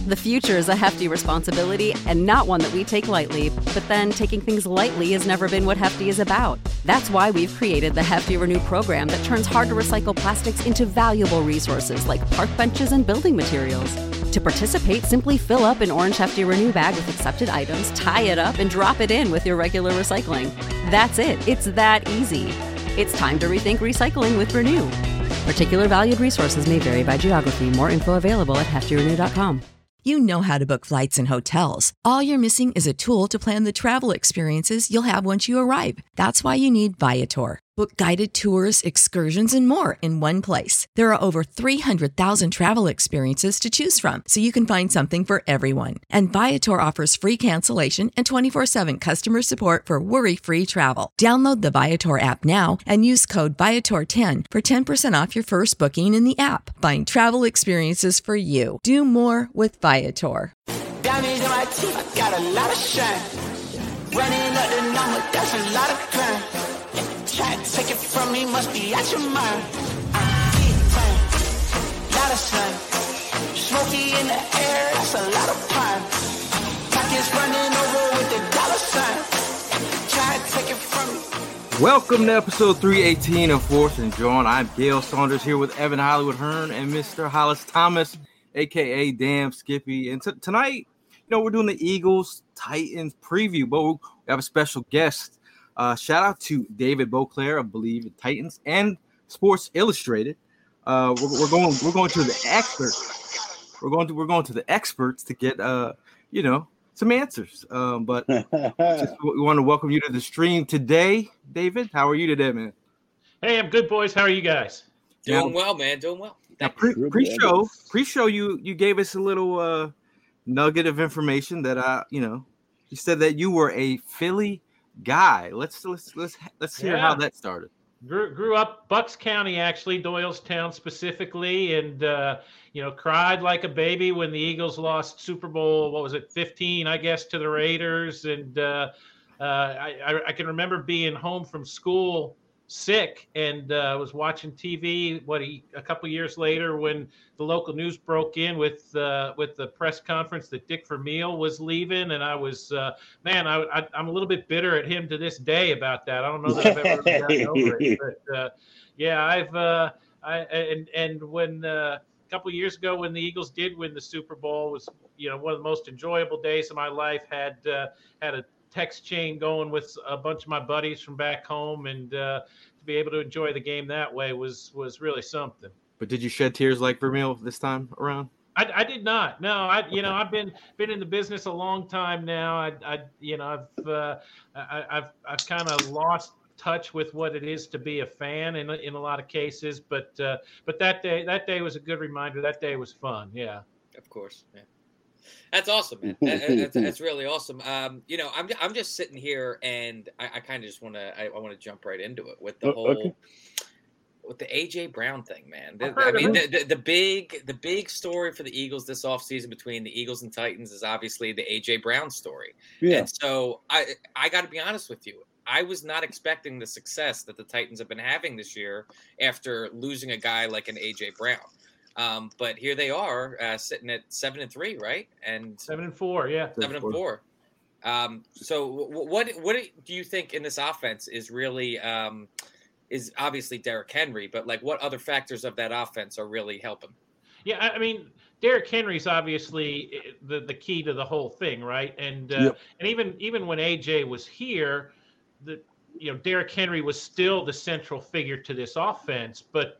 The future is a hefty responsibility and not one that we take lightly, but then taking things lightly has never been what Hefty is about. That's why we've created the Hefty Renew program that turns hard-to-recycle plastics into valuable resources like park benches and building materials. To participate, simply fill up an orange Hefty Renew bag with accepted items, tie it up, and drop it in with your regular recycling. That's it. It's that easy. It's time to rethink recycling with Renew. Particular valued resources may vary by geography. More info available at heftyrenew.com. You know how to book flights and hotels. All you're missing is a tool to plan the travel experiences you'll have once you arrive. That's why you need Viator. Book guided tours, excursions, and more in one place. There are over 300,000 travel experiences to choose from, so you can find something for everyone. And Viator offers free cancellation and 24/7 customer support for worry-free travel. Download the Viator app now and use code Viator10 for 10% off your first booking in the app. Find travel experiences for you. Do more with Viator. Diamonds in my teeth, I got a lot of shine. Running up the number, that's a lot of crime. Try to take it from me, must be out your mind. Lot of sun, smoky in the air, that's a lot of pine. Pockets running over with the dollar sign. Try to take it from me. Welcome to episode 318 of Fourth and John. I'm Gail Saunders here with Evan Hollywood Hearn and Mr. Hollis Thomas, aka Damn Skippy. And tonight, we're doing the Eagles Titans preview, but we have a special guest. Shout out to David Beauclair of Believe in Titans and Sports Illustrated. We're going to the experts. We're going to the experts to get some answers. But we want to welcome you to the stream today, David. How are you today, man? Hey, I'm good, boys. How are you guys? Doing well, man. Doing well. Now, pre-show, you gave us a little nugget of information that you said that you were a Philly guy. Let's hear how that started. Grew up Bucks County, actually, Doylestown specifically, and cried like a baby when the Eagles lost Super Bowl, 15, I guess, to the Raiders. And I can remember being home from school sick and was watching TV a couple years later when the local news broke in with the press conference that Dick Vermeil was leaving, and I was I'm a little bit bitter at him to this day about that. I don't know that I've ever gotten over it, but when a couple years ago when the Eagles did win the Super Bowl was one of the most enjoyable days of my life. Had a text chain going with a bunch of my buddies from back home, and to be able to enjoy the game that way was really something. But did you shed tears like Vermeil this time around? I did not. No, I've been in the business a long time now. I've kind of lost touch with what it is to be a fan in a lot of cases. But that day was a good reminder. That day was fun. Yeah. Of course. Yeah. That's awesome, man. That's really awesome. I'm just sitting here, and I kind of just want to jump right into it with the whole with the AJ Brown thing, man. The big story for the Eagles this offseason between the Eagles and Titans is obviously the AJ Brown story. Yeah. And so I got to be honest with you. I was not expecting the success that the Titans have been having this year after losing a guy like an AJ Brown. But here they are sitting at 7-3, right? And 7-4, yeah. 7-4. So what do you think in this offense is really is obviously Derrick Henry, but like what other factors of that offense are really helping? Yeah, I mean, Derrick Henry's obviously the key to the whole thing, right? And and even when AJ was here, Derrick Henry was still the central figure to this offense, but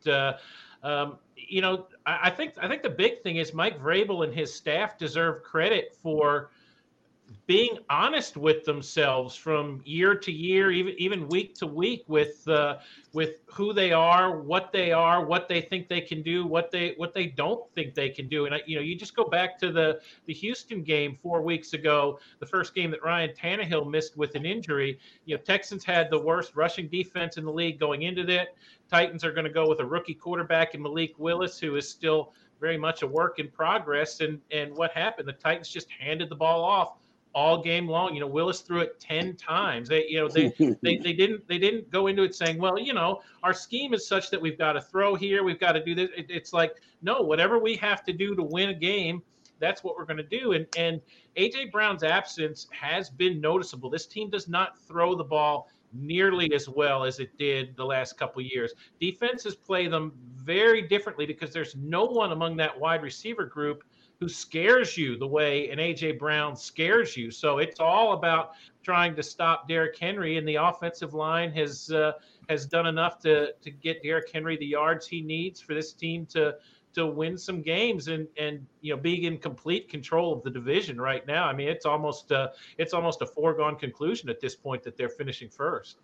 I think the big thing is Mike Vrabel and his staff deserve credit for being honest with themselves from year to year, even week to week, with who they are, what they think they can do, what they don't think they can do. And you just go back to the Houston game 4 weeks ago, the first game that Ryan Tannehill missed with an injury. Texans had the worst rushing defense in the league going into that. Titans are going to go with a rookie quarterback in Malik Willis, who is still very much a work in progress. And what happened? The Titans just handed the ball off all game long. Willis threw it 10 times. They didn't go into it saying, well, our scheme is such that we've got to throw here, we've got to do this. It's like, no, whatever we have to do to win a game, that's what we're going to do. And A.J. Brown's absence has been noticeable. This team does not throw the ball nearly as well as it did the last couple of years. Defenses play them very differently because there's no one among that wide receiver group who scares you the way an A.J. Brown scares you. So it's all about trying to stop Derrick Henry, and the offensive line has done enough to get Derrick Henry the yards he needs for this team to win some games and being in complete control of the division right now. I mean, it's almost a foregone conclusion at this point that they're finishing first.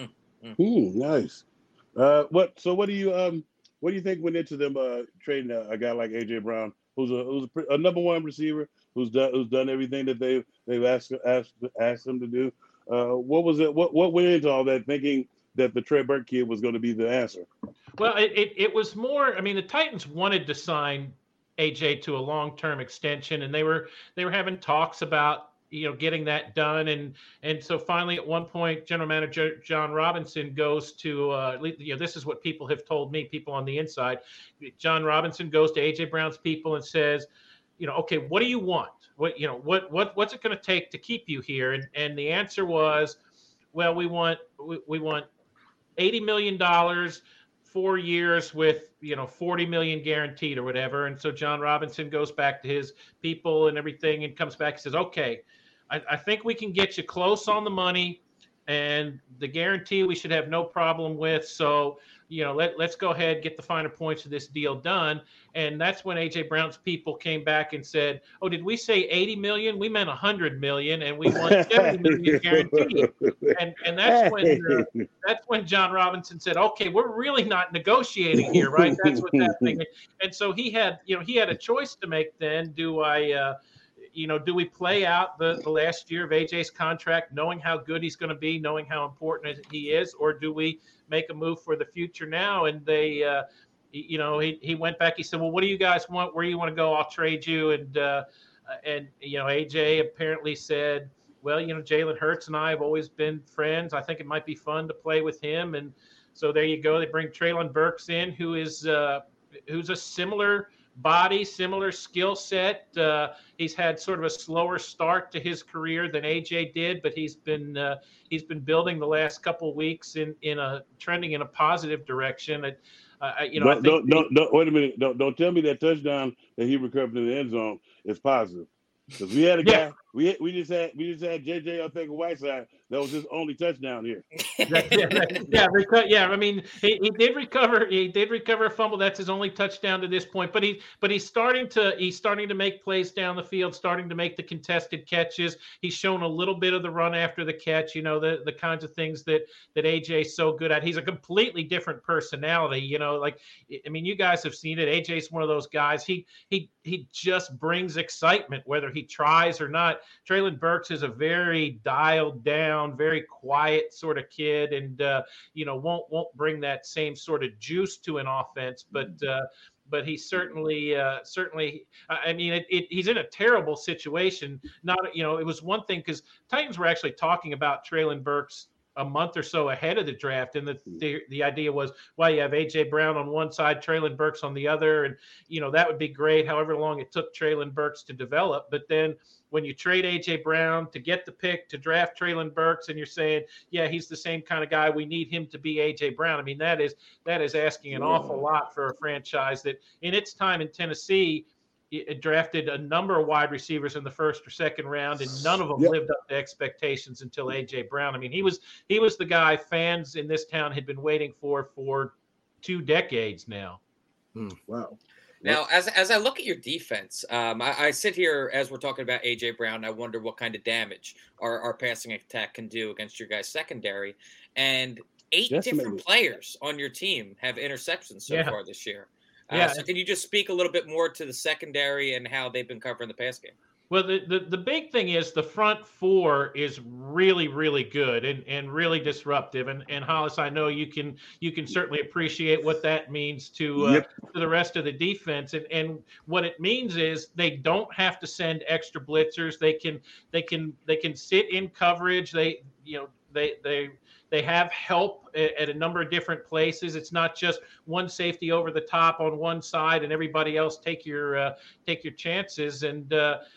Nice. What do you think went into them trading a guy like A.J. Brown, who's a number one receiver, who's done everything that they've asked him to do? What was it? What went into all that, thinking that the Trey Burke kid was going to be the answer? Well, it was more. I mean, the Titans wanted to sign AJ to a long-term extension, and they were having talks about getting that done, and so finally at one point, General Manager John Robinson goes to this is what people have told me, people on the inside. John Robinson goes to AJ Brown's people and says, okay, what do you want? What's it going to take to keep you here? And the answer was, well, we want $80 million, 4 years with $40 million guaranteed or whatever. And so John Robinson goes back to his people and everything and comes back and says, okay, I think we can get you close on the money, and the guarantee we should have no problem with. So, let's go ahead, get the finer points of this deal done. And that's when A.J. Brown's people came back and said, oh, did we say 80 million? We meant 100 million, and we want 70 million guaranteed. And that's when John Robinson said, okay, we're really not negotiating here, right? That's what's happening. And so he had a choice to make then. Do we play out the last year of AJ's contract, knowing how good he's going to be, knowing how important he is, or do we make a move for the future now? And they, he went back. He said, well, what do you guys want? Where do you want to go? I'll trade you. And AJ apparently said, well, Jalen Hurts and I have always been friends. I think it might be fun to play with him. And so there you go. They bring Treylon Burks in, who's a similar body, similar skill set. He's had sort of a slower start to his career than AJ did, but he's been building the last couple of weeks trending in a positive direction. Don't wait a minute. Don't tell me that touchdown that he recovered in the end zone is positive. Because we had a guy, we just had JJ Arcega-Whiteside. That was his only touchdown here. I mean, he did recover. He did recover a fumble. That's his only touchdown to this point. But he's starting to make plays down the field, starting to make the contested catches. He's shown a little bit of the run after the catch. The kinds of things that AJ's so good at. He's a completely different personality. You guys have seen it. AJ's one of those guys. He just brings excitement whether he tries or not. Treylon Burks is a very dialed down, very quiet sort of kid, and won't bring that same sort of juice to an offense. But he certainly. I mean, he's in a terrible situation. It was one thing because Titans were actually talking about Treylon Burks a month or so ahead of the draft, and the idea was, well, you have A.J. Brown on one side, Treylon Burks on the other, and that would be great. However long it took Treylon Burks to develop, but then when you trade A.J. Brown to get the pick to draft Treylon Burks, and you're saying, yeah, he's the same kind of guy, we need him to be A.J. Brown. I mean, that is asking an awful lot for a franchise that in its time in Tennessee, it drafted a number of wide receivers in the first or second round, and none of them lived up to expectations until A.J. Brown. I mean, he was the guy fans in this town had been waiting for 2 decades now. Wow. Now, as I look at your defense, I sit here as we're talking about A.J. Brown. I wonder what kind of damage our passing attack can do against your guys' secondary. And 8 different players on your team have interceptions so far this year. So can you just speak a little bit more to the secondary and how they've been covering the pass game? Well, the big thing is the front four is really, really good and really disruptive. And Hollis, I know you can certainly appreciate what that means to the rest of the defense. And what it means is they don't have to send extra blitzers. They can sit in coverage. They they have help at a number of different places. It's not just one safety over the top on one side and everybody else take your chances. And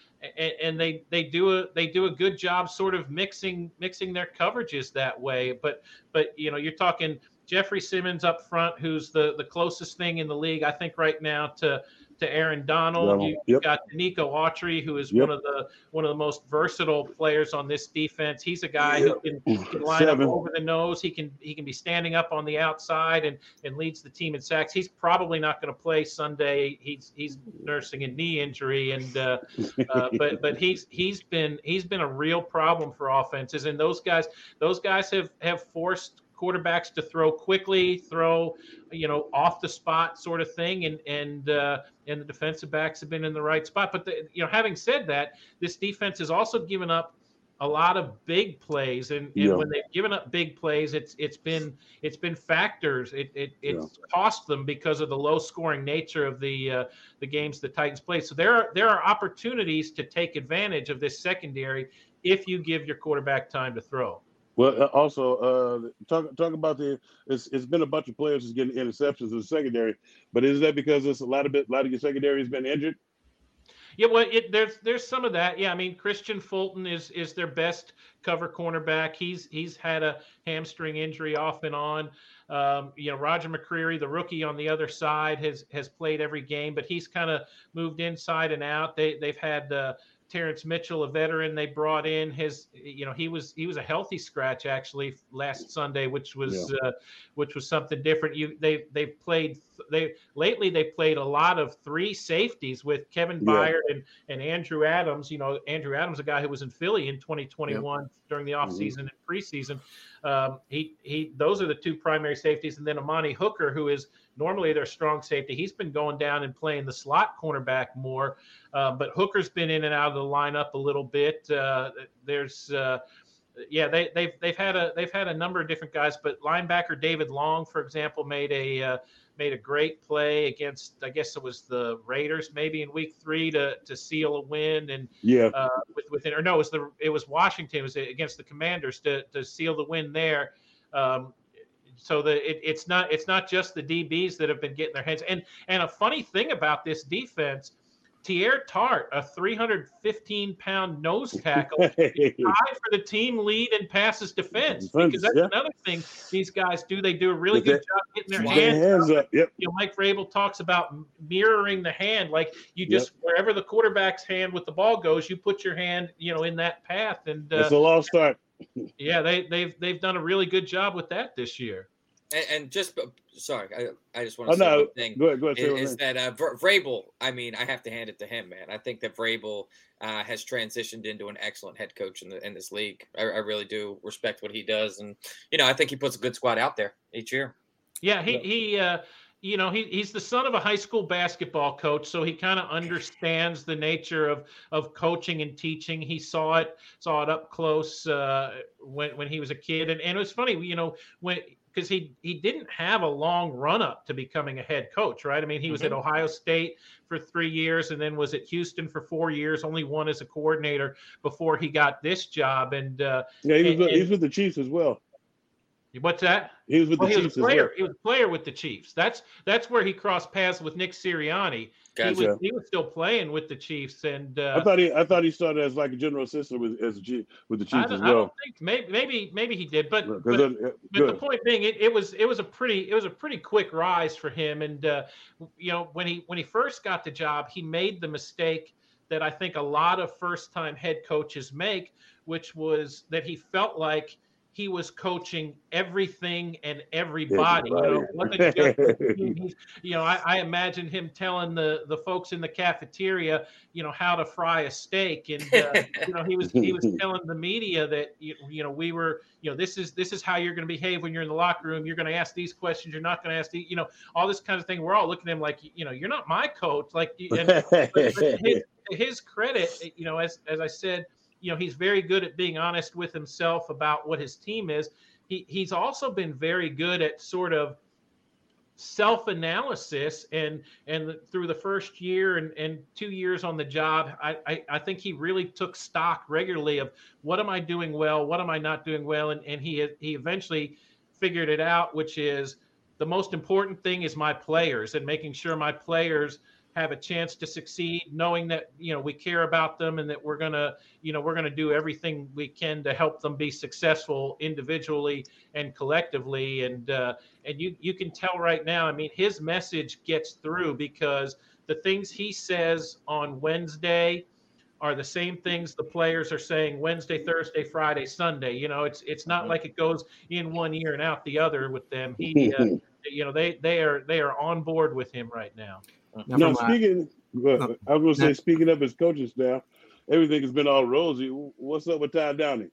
they do a good job sort of mixing their coverages that way. But you're talking Jeffrey Simmons up front, who's the closest thing in the league, I think, right now to Aaron Donald. You've got Nico Autry, who is one of the most versatile players on this defense. He's a guy who can line up over the nose. He can be standing up on the outside and leads the team in sacks. He's probably not going to play Sunday. He's nursing a knee injury, and but he's been a real problem for offenses. And those guys have forced quarterbacks to throw quickly, throw off the spot sort of thing, and the defensive backs have been in the right spot. But having said that, this defense has also given up a lot of big plays, and when they've given up big plays, it's been factors. It's cost them because of the low scoring nature of the games the Titans play. So there are opportunities to take advantage of this secondary if you give your quarterback time to throw. Well, also talk about it's been a bunch of players just getting interceptions in the secondary, but is that because a lot of your secondary has been injured? Yeah, well, there's some of that. Yeah, I mean, Christian Fulton is their best cover cornerback. He's had a hamstring injury off and on. Roger McCreary, the rookie on the other side, has played every game, but he's kind of moved inside and out. They've had Terrence Mitchell, a veteran they brought in. He was a healthy scratch actually last Sunday, which was something different. They played a lot of three safeties with Kevin Byard and Andrew Adams. Andrew Adams, a guy who was in Philly in 2021 during the offseason and preseason. Those are the two primary safeties, and then Amani Hooker, who is normally their strong safety. He's been going down and playing the slot cornerback more, but Hooker's been in and out of the lineup a little bit. They've had a number of different guys, but linebacker David Long, for example, made a great play against, I guess it was the Raiders, maybe in week 3 to seal a win, and it was Washington. It was against the Commanders to seal the win there. So it's not just the DBs that have been getting their hands. And a funny thing about this defense, Tier Tart, a 315-pound nose tackle, is tied for the team lead in passes defense, because that's another thing these guys do. They do a really good job getting their hands up. Yep. Mike Vrabel talks about mirroring the hand, like you just wherever the quarterback's hand with the ball goes, you put your hand, in that path. And it's a long start. Yeah, they've done a really good job with that this year. And just sorry, I just want to say one thing. Go ahead, is that Vrabel? I mean, I have to hand it to him, man. I think that Vrabel has transitioned into an excellent head coach in this league. I really do respect what he does, and I think he puts a good squad out there each year. Yeah, he's the son of a high school basketball coach, so he kind of understands the nature of coaching and teaching. He saw it up close when he was a kid, and it was funny, because he didn't have a long run up to becoming a head coach, right? I mean, he was at Ohio State for 3 years, and then was at Houston for 4 years, only one as a coordinator before he got this job. And he was with the Chiefs as well. What's that? He was with the Chiefs as well. He was a player with the Chiefs. That's where he crossed paths with Nick Sirianni. Gotcha. He was still playing with the Chiefs, and I thought he started as like a general assistant with the Chiefs as well. I don't think maybe he did, but the point being, it was a pretty quick rise for him. And when he first got the job, he made the mistake that I think a lot of first time head coaches make, which was that he felt like he was coaching everything and everybody. I imagine him telling the folks in the cafeteria, how to fry a steak, and he was telling the media that we were, this is how you're going to behave when you're in the locker room. You're going to ask these questions. You're not going to ask all this kind of thing. We're all looking at him like, you're not my coach. Like, but his credit, as I said. He's very good at being honest with himself about what his team is. He's also been very good at sort of self-analysis and through the first year and 2 years on the job, I think he really took stock regularly of what am I doing well, what am I not doing well, and he eventually figured it out, which is the most important thing is my players and making sure my players have a chance to succeed, knowing that, we care about them and that we're going to do everything we can to help them be successful individually and collectively. And you can tell right now, I mean, his message gets through because the things he says on Wednesday are the same things the players are saying Wednesday, Thursday, Friday, Sunday. It's not like it goes in one ear and out the other with them. They are on board with him right now. No, speaking of his coaching staff, everything has been all rosy. What's up with Todd Downing?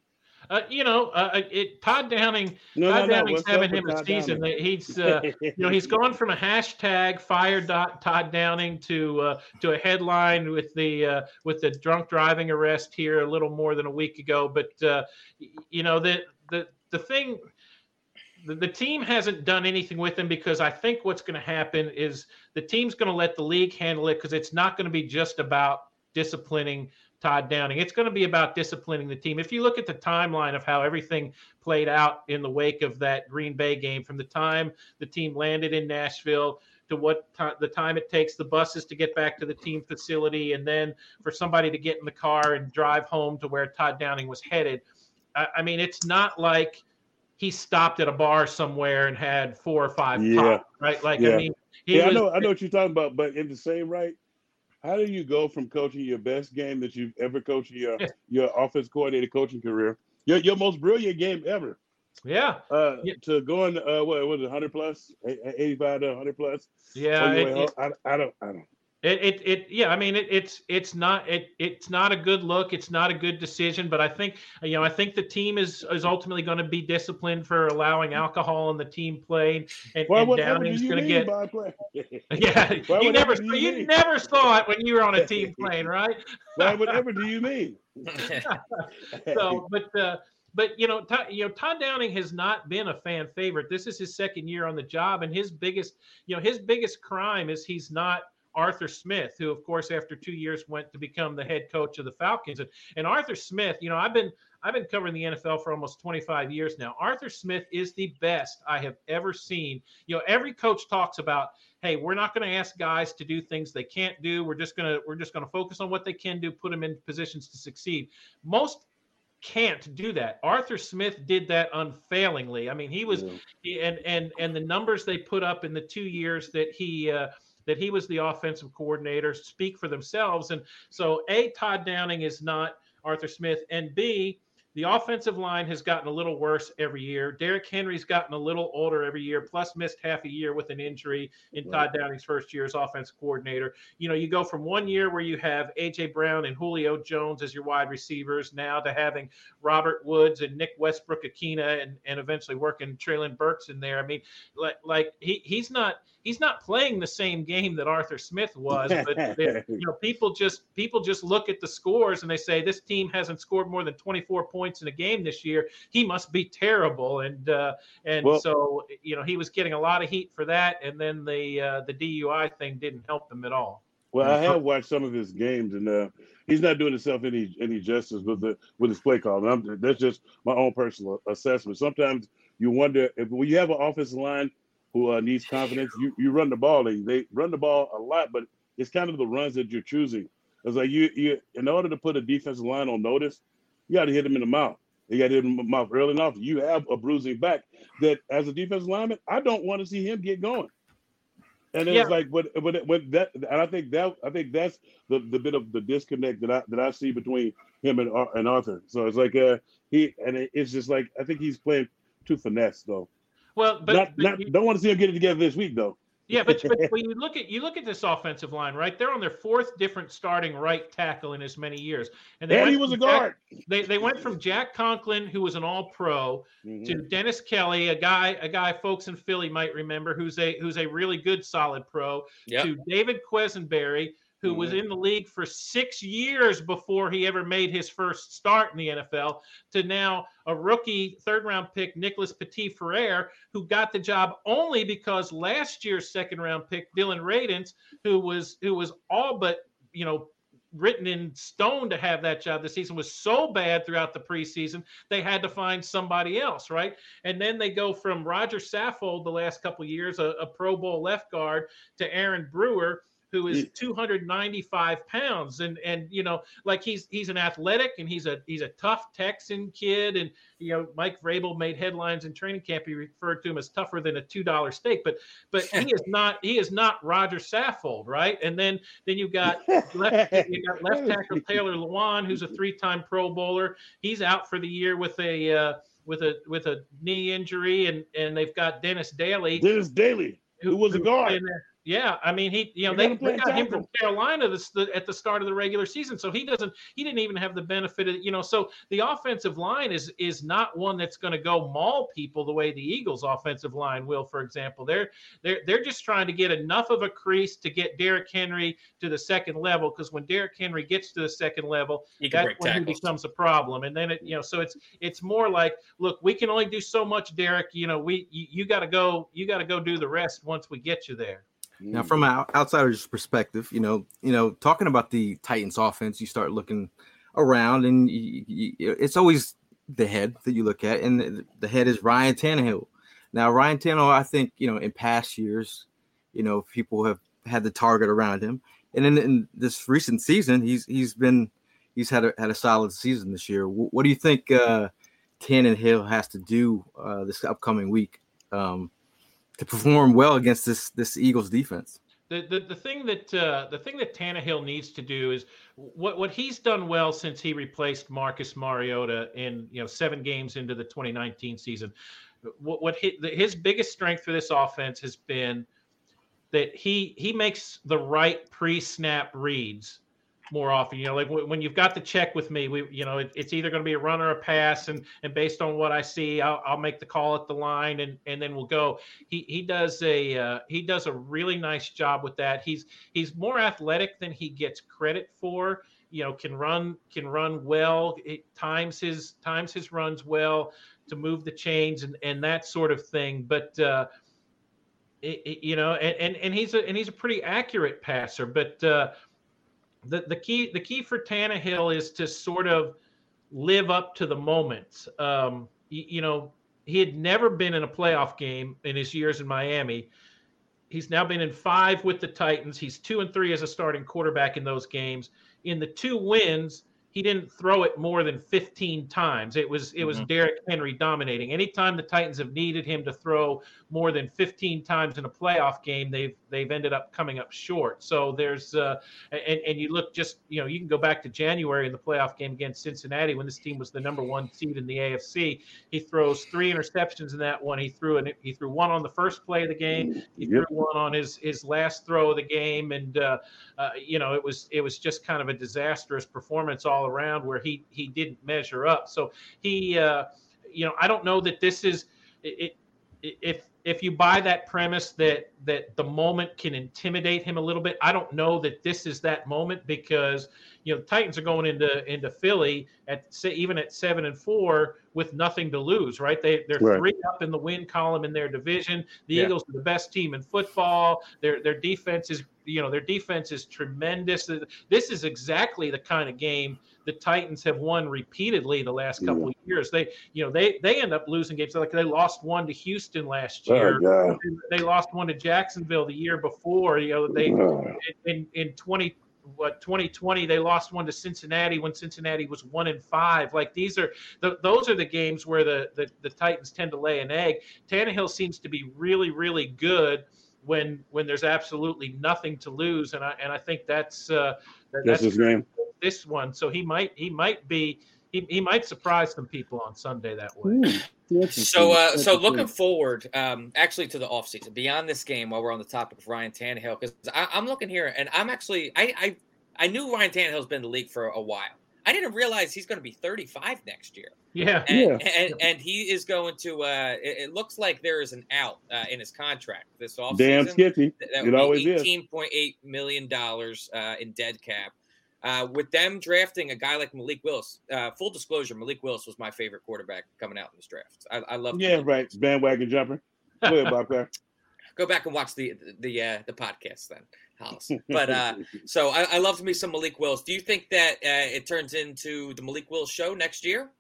Todd Downing's having him a season. He's gone from a hashtag fire Todd Downing to a headline with the drunk driving arrest here a little more than a week ago. But the thing. The team hasn't done anything with him because I think what's going to happen is the team's going to let the league handle it because it's not going to be just about disciplining Todd Downing. It's going to be about disciplining the team. If you look at the timeline of how everything played out in the wake of that Green Bay game, from the time the team landed in Nashville to the time it takes the buses to get back to the team facility, and then for somebody to get in the car and drive home to where Todd Downing was headed. I mean, it's not like he stopped at a bar somewhere and had 4 or 5 pop, right? I mean, I know what you're talking about, but in the same right, how do you go from coaching your best game that you've ever coached in your offense coordinator coaching career, your most brilliant game ever? Yeah. To going, what was it, 100 plus, 85 to 100 plus? Yeah. I don't. It's not a good look. It's not a good decision, but I think the team is ultimately going to be disciplined for allowing alcohol in the team play, and Downing's going to get. Yeah, you never saw it when you were on a team plane, right? Whatever do you mean? So, but Todd Downing has not been a fan favorite. This is his second year on the job, and his biggest crime is he's not Arthur Smith, who, of course, after 2 years went to become the head coach of the Falcons. And Arthur Smith, I've been covering the NFL for almost 25 years now. Arthur Smith is the best I have ever seen. Every coach talks about, hey, we're not going to ask guys to do things they can't do. We're just going to focus on what they can do, put them in positions to succeed. Most can't do that. Arthur Smith did that unfailingly. I mean, he was, and the numbers they put up in the 2 years that he was the offensive coordinator speak for themselves. And so, A, Todd Downing is not Arthur Smith, and B, the offensive line has gotten a little worse every year. Derrick Henry's gotten a little older every year, plus missed half a year with an injury in Todd Downing's first year as offensive coordinator. You go from 1 year where you have A.J. Brown and Julio Jones as your wide receivers now to having Robert Woods and Nick Westbrook-Akina and eventually working Treylon Burks in there. I mean, he's not playing the same game that Arthur Smith was, but people just look at the scores and they say this team hasn't scored more than 24 points in a game this year. He must be terrible, so he was getting a lot of heat for that, and then the DUI thing didn't help him at all. Well, I have watched some of his games, and he's not doing himself any justice with his play call. That's just my own personal assessment. Sometimes you wonder when you have an offensive line who needs confidence, you run the ball. They run the ball a lot, but it's kind of the runs that you're choosing. It's like you in order to put a defensive line on notice, you got to hit him in the mouth. You got to hit him in the mouth early enough. You have a bruising back that, as a defensive lineman, I don't want to see him get going. And it's like, but that, and I think that's the bit of the disconnect that I see between him and Arthur. So it's like it's just like I think he's playing too finesse though. Well, but don't want to see him get it together this week though. Yeah, but when you look at this offensive line, right? They're on their 4th different starting right tackle in as many years, and he was a guard. They went from Jack Conklin, who was an All-Pro, to Dennis Kelly, a guy folks in Philly might remember, who's a really good solid pro, to David Quesenberry, who was in the league for 6 years before he ever made his first start in the NFL, to now a rookie third-round pick, Nicholas Petit-Frere, who got the job only because last year's second-round pick, Dylan Radins, who was all but, written in stone to have that job this season, was so bad throughout the preseason, they had to find somebody else, right? And then they go from Roger Saffold the last couple of years, a Pro Bowl left guard, to Aaron Brewer, who is 295 pounds. And like he's an athletic, and he's a tough Texan kid. And, Mike Vrabel made headlines in training camp. He referred to him as tougher than a $2 steak, but he is not Roger Saffold, right? And then you've got left tackle Taylor Lewan, who's a 3-time Pro Bowler. He's out for the year with a knee injury, and they've got Dennis Daly, who was a guard. Yeah, I mean, they got him from Carolina at the start of the regular season, so he didn't even have the benefit of, so the offensive line is not one that's going to go maul people the way the Eagles' offensive line will, for example. They're just trying to get enough of a crease to get Derrick Henry to the second level, because when Derrick Henry gets to the second level, that's when he becomes a problem. And then so it's more like, look, we can only do so much, Derrick. You got to go do the rest once we get you there. Now, from an outsider's perspective, talking about the Titans offense, you start looking around, and it's always the head that you look at, and the head is Ryan Tannehill. Now, Ryan Tannehill, I think, in past years, people have had the target around him, and in this recent season, he's had a solid season this year. What do you think Tannehill has to do this upcoming week to perform well against this Eagles defense? The thing that Tannehill needs to do is what he's done well since he replaced Marcus Mariota in 7 games into the 2019 season. His biggest strength for this offense has been that he makes the right pre-snap reads more often. Like when you've got the check with me, it's either going to be a run or a pass, and based on what I see, I'll make the call at the line, and then we'll go. He does a really nice job with that. He's more athletic than he gets credit for. Can run well. It times his runs well to move the chains and that sort of thing. But and he's a pretty accurate passer. But the key for Tannehill is to sort of live up to the moment. He had never been in a playoff game in his years in Miami. He's now been in 5 with the Titans. He's 2-3 as a starting quarterback in those games. In the 2 wins, he didn't throw it more than 15 times. It was Derrick Henry dominating. Anytime the Titans have needed him to throw more than 15 times in a playoff game, they've ended up coming up short. So there's and you look you can go back to January in the playoff game against Cincinnati when this team was the number 1 seed in the AFC. He throws 3 interceptions in that one. He threw one on the first play of the game. He threw one on his last throw of the game, and it was just kind of a disastrous performance all around where he didn't measure up. So he I don't know that this is it. If you buy that premise that the moment can intimidate him a little bit, I don't know that this is that moment, because the Titans are going into Philly even at 7-4 with nothing to lose, right? They're right. 3 up in the win column in their division. The Eagles are the best team in football. Their defense is tremendous. This is exactly the kind of game the Titans have won repeatedly the last couple of years. They end up losing games. Like they lost one to Houston last year. Oh, they lost one to Jacksonville the year before. In 2020 they lost one to Cincinnati when Cincinnati was 1-5. Like those are the games where the Titans tend to lay an egg. Tannehill seems to be really, really good when there's absolutely nothing to lose, and I think that's his game. This one, so he might surprise some people on Sunday that way. So looking forward, actually to the offseason beyond this game, while we're on the topic of Ryan Tannehill, because I'm looking here, and I'm actually I knew Ryan Tannehill's been in the league for a while. I didn't realize he's going to be 35 next year. Yeah. And he is going to, it looks like there is an out in his contract this offseason. Damn Skippy. That It would always be is. $18.8 million in dead cap. With them drafting a guy like Malik Willis, full disclosure, Malik Willis was my favorite quarterback coming out in this draft. I love. Yeah, right. Bandwagon jumper. Go ahead, Bob Claire. Go back and watch the podcast then, Hollis. But so I loved me some Malik Willis. Do you think that it turns into the Malik Willis show next year?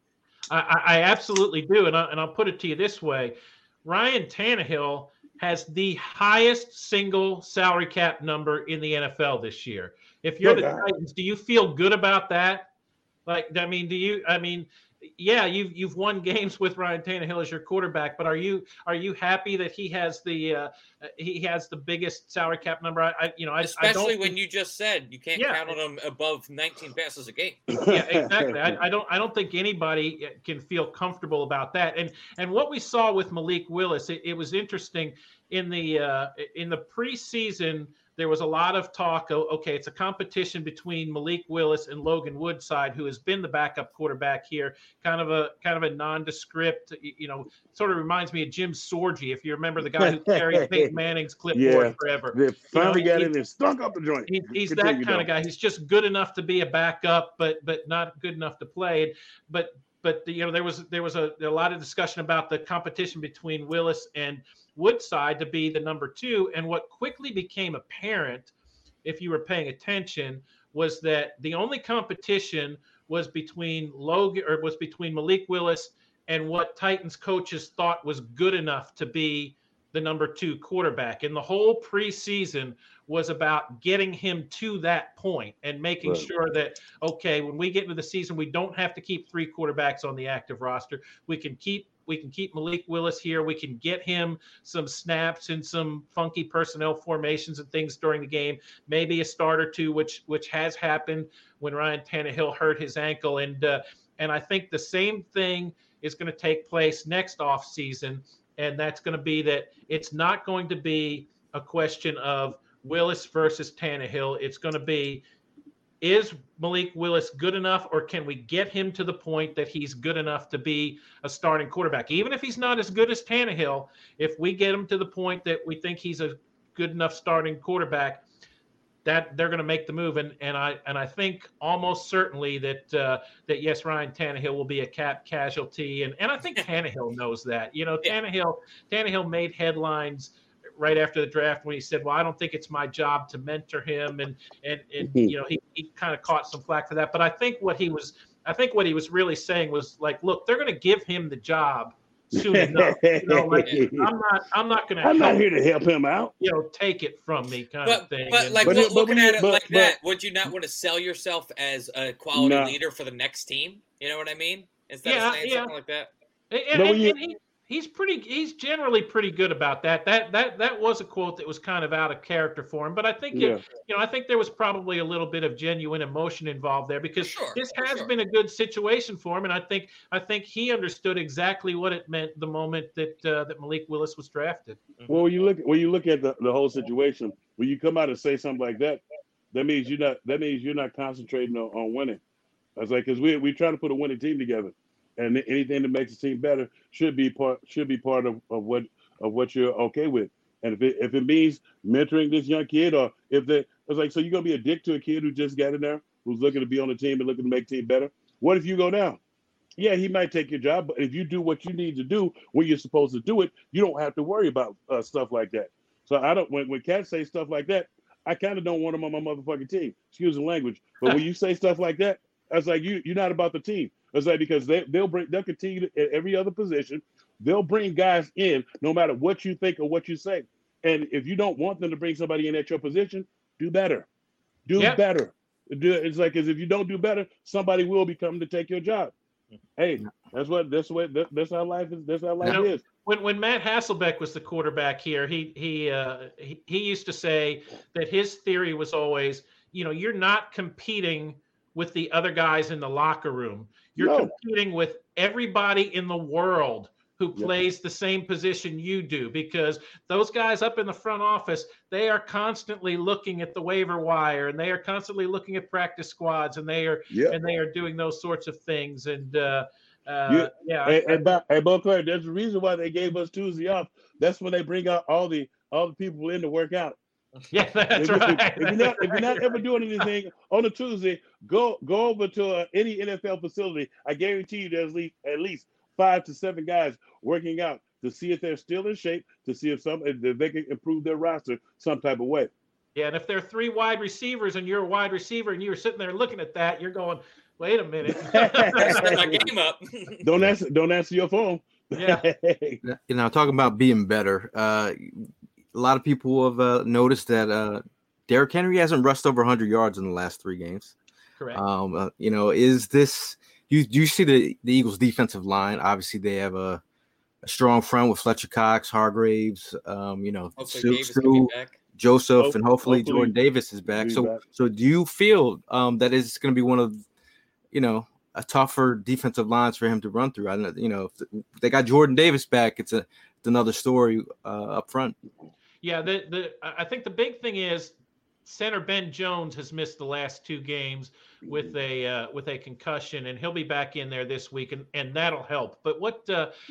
I absolutely do, and I'll put it to you this way: Ryan Tannehill has the highest single salary cap number in the NFL this year. If you're the Titans, do you feel good about that? Like, I mean, yeah, you've won games with Ryan Tannehill as your quarterback, but are you happy that he has the biggest salary cap number? Especially when you just said you can't count on him above 19 passes a game. Yeah, exactly. I don't think anybody can feel comfortable about that. And what we saw with Malik Willis, it was interesting in the preseason. There was a lot of talk. Okay, it's a competition between Malik Willis and Logan Woodside, who has been the backup quarterback here. Kind of a nondescript. Sort of reminds me of Jim Sorgi, if you remember the guy who carried Peyton Manning's clipboard forever. They finally got in and stunk up the joint. He's that kind of guy. He's just good enough to be a backup, but not good enough to play. But there was a lot of discussion about the competition between Willis and Woodside to be the number 2. And what quickly became apparent, if you were paying attention, was that the only competition was between Malik Willis and what Titans coaches thought was good enough to be the number 2 quarterback. And the whole preseason was about getting him to that point and making sure that, okay, when we get into the season, we don't have to keep 3 quarterbacks on the active roster. We can keep Malik Willis here. We can get him some snaps and some funky personnel formations and things during the game, maybe a start or 2, which has happened when Ryan Tannehill hurt his ankle. And I think the same thing is going to take place next offseason. And that's going to be that it's not going to be a question of Willis versus Tannehill. It's going to be, is Malik Willis good enough, or can we get him to the point that he's good enough to be a starting quarterback? Even if he's not as good as Tannehill, if we get him to the point that we think he's a good enough starting quarterback, that they're going to make the move. And I think almost certainly that yes, Ryan Tannehill will be a cap casualty. And I think Tannehill knows that. Tannehill made headlines right after the draft when he said, well, I don't think it's my job to mentor him. And he kind of caught some flack for that. But I think what he was really saying was like, look, they're going to give him the job soon enough. I'm not here to help him out. Take it from me, kind of thing. But looking at it like that, would you not want to sell yourself as a quality leader for the next team? You know what I mean? Instead of saying something like that. He's generally pretty good about that. That was a quote that was kind of out of character for him, but I think I think there was probably a little bit of genuine emotion involved there because this has been a good situation for him, and I think he understood exactly what it meant the moment that Malik Willis was drafted. Well, when you look at the whole situation, when you come out and say something like that, that means you're not concentrating on winning. I was like, because we're trying to put a winning team together. And anything that makes the team better should be part of what you're okay with. And if it means mentoring this young kid, or it's like, so you're gonna be a dick to a kid who just got in there, who's looking to be on the team and looking to make the team better. What if you go down? Yeah, he might take your job, but if you do what you need to do when you're supposed to do it, you don't have to worry about stuff like that. So I don't. When cats say stuff like that, I kind of don't want them on my motherfucking team. Excuse the language, but when you say stuff like that, I was like, you're not about the team. It's like, because they'll continue to, at every other position, they'll bring guys in no matter what you think or what you say. And if you don't want them to bring somebody in at your position, do better. Do better. It's like, because if you don't do better, somebody will be coming to take your job. Hey, that's how life is. That's how life is. When Matt Hasselbeck was the quarterback here, he used to say that his theory was always, you're not competing with the other guys in the locker room. You're competing with everybody in the world who plays the same position you do, because those guys up in the front office, they are constantly looking at the waiver wire, and they are constantly looking at practice squads, and they are doing those sorts of things. And Beauclair, there's a reason why they gave us Tuesday off. That's when they bring out all the people in to work out. Yeah, that's right. If you're not ever doing anything on a Tuesday, go over to any NFL facility. I guarantee you, there's at least 5 to 7 guys working out to see if they're still in shape, to see if they can improve their roster some type of way. Yeah, and if there are 3 wide receivers and you're a wide receiver and you're sitting there looking at that, you're going, wait a minute. Set my game up. Don't answer your phone. Yeah. Talking about being better. A lot of people have noticed that Derrick Henry hasn't rushed over 100 yards in the last 3 games. Correct. Is this? Do you see the Eagles' defensive line? Obviously, they have a strong front with Fletcher Cox, Hargraves, Sue, Joseph, and hopefully Jordan Davis is back. So do you feel that it's going to be one of, a tougher defensive lines for him to run through? If they got Jordan Davis back, it's another story up front. Yeah, I think the big thing is center Ben Jones has missed the last 2 games with a concussion, and he'll be back in there this week, and that'll help. But what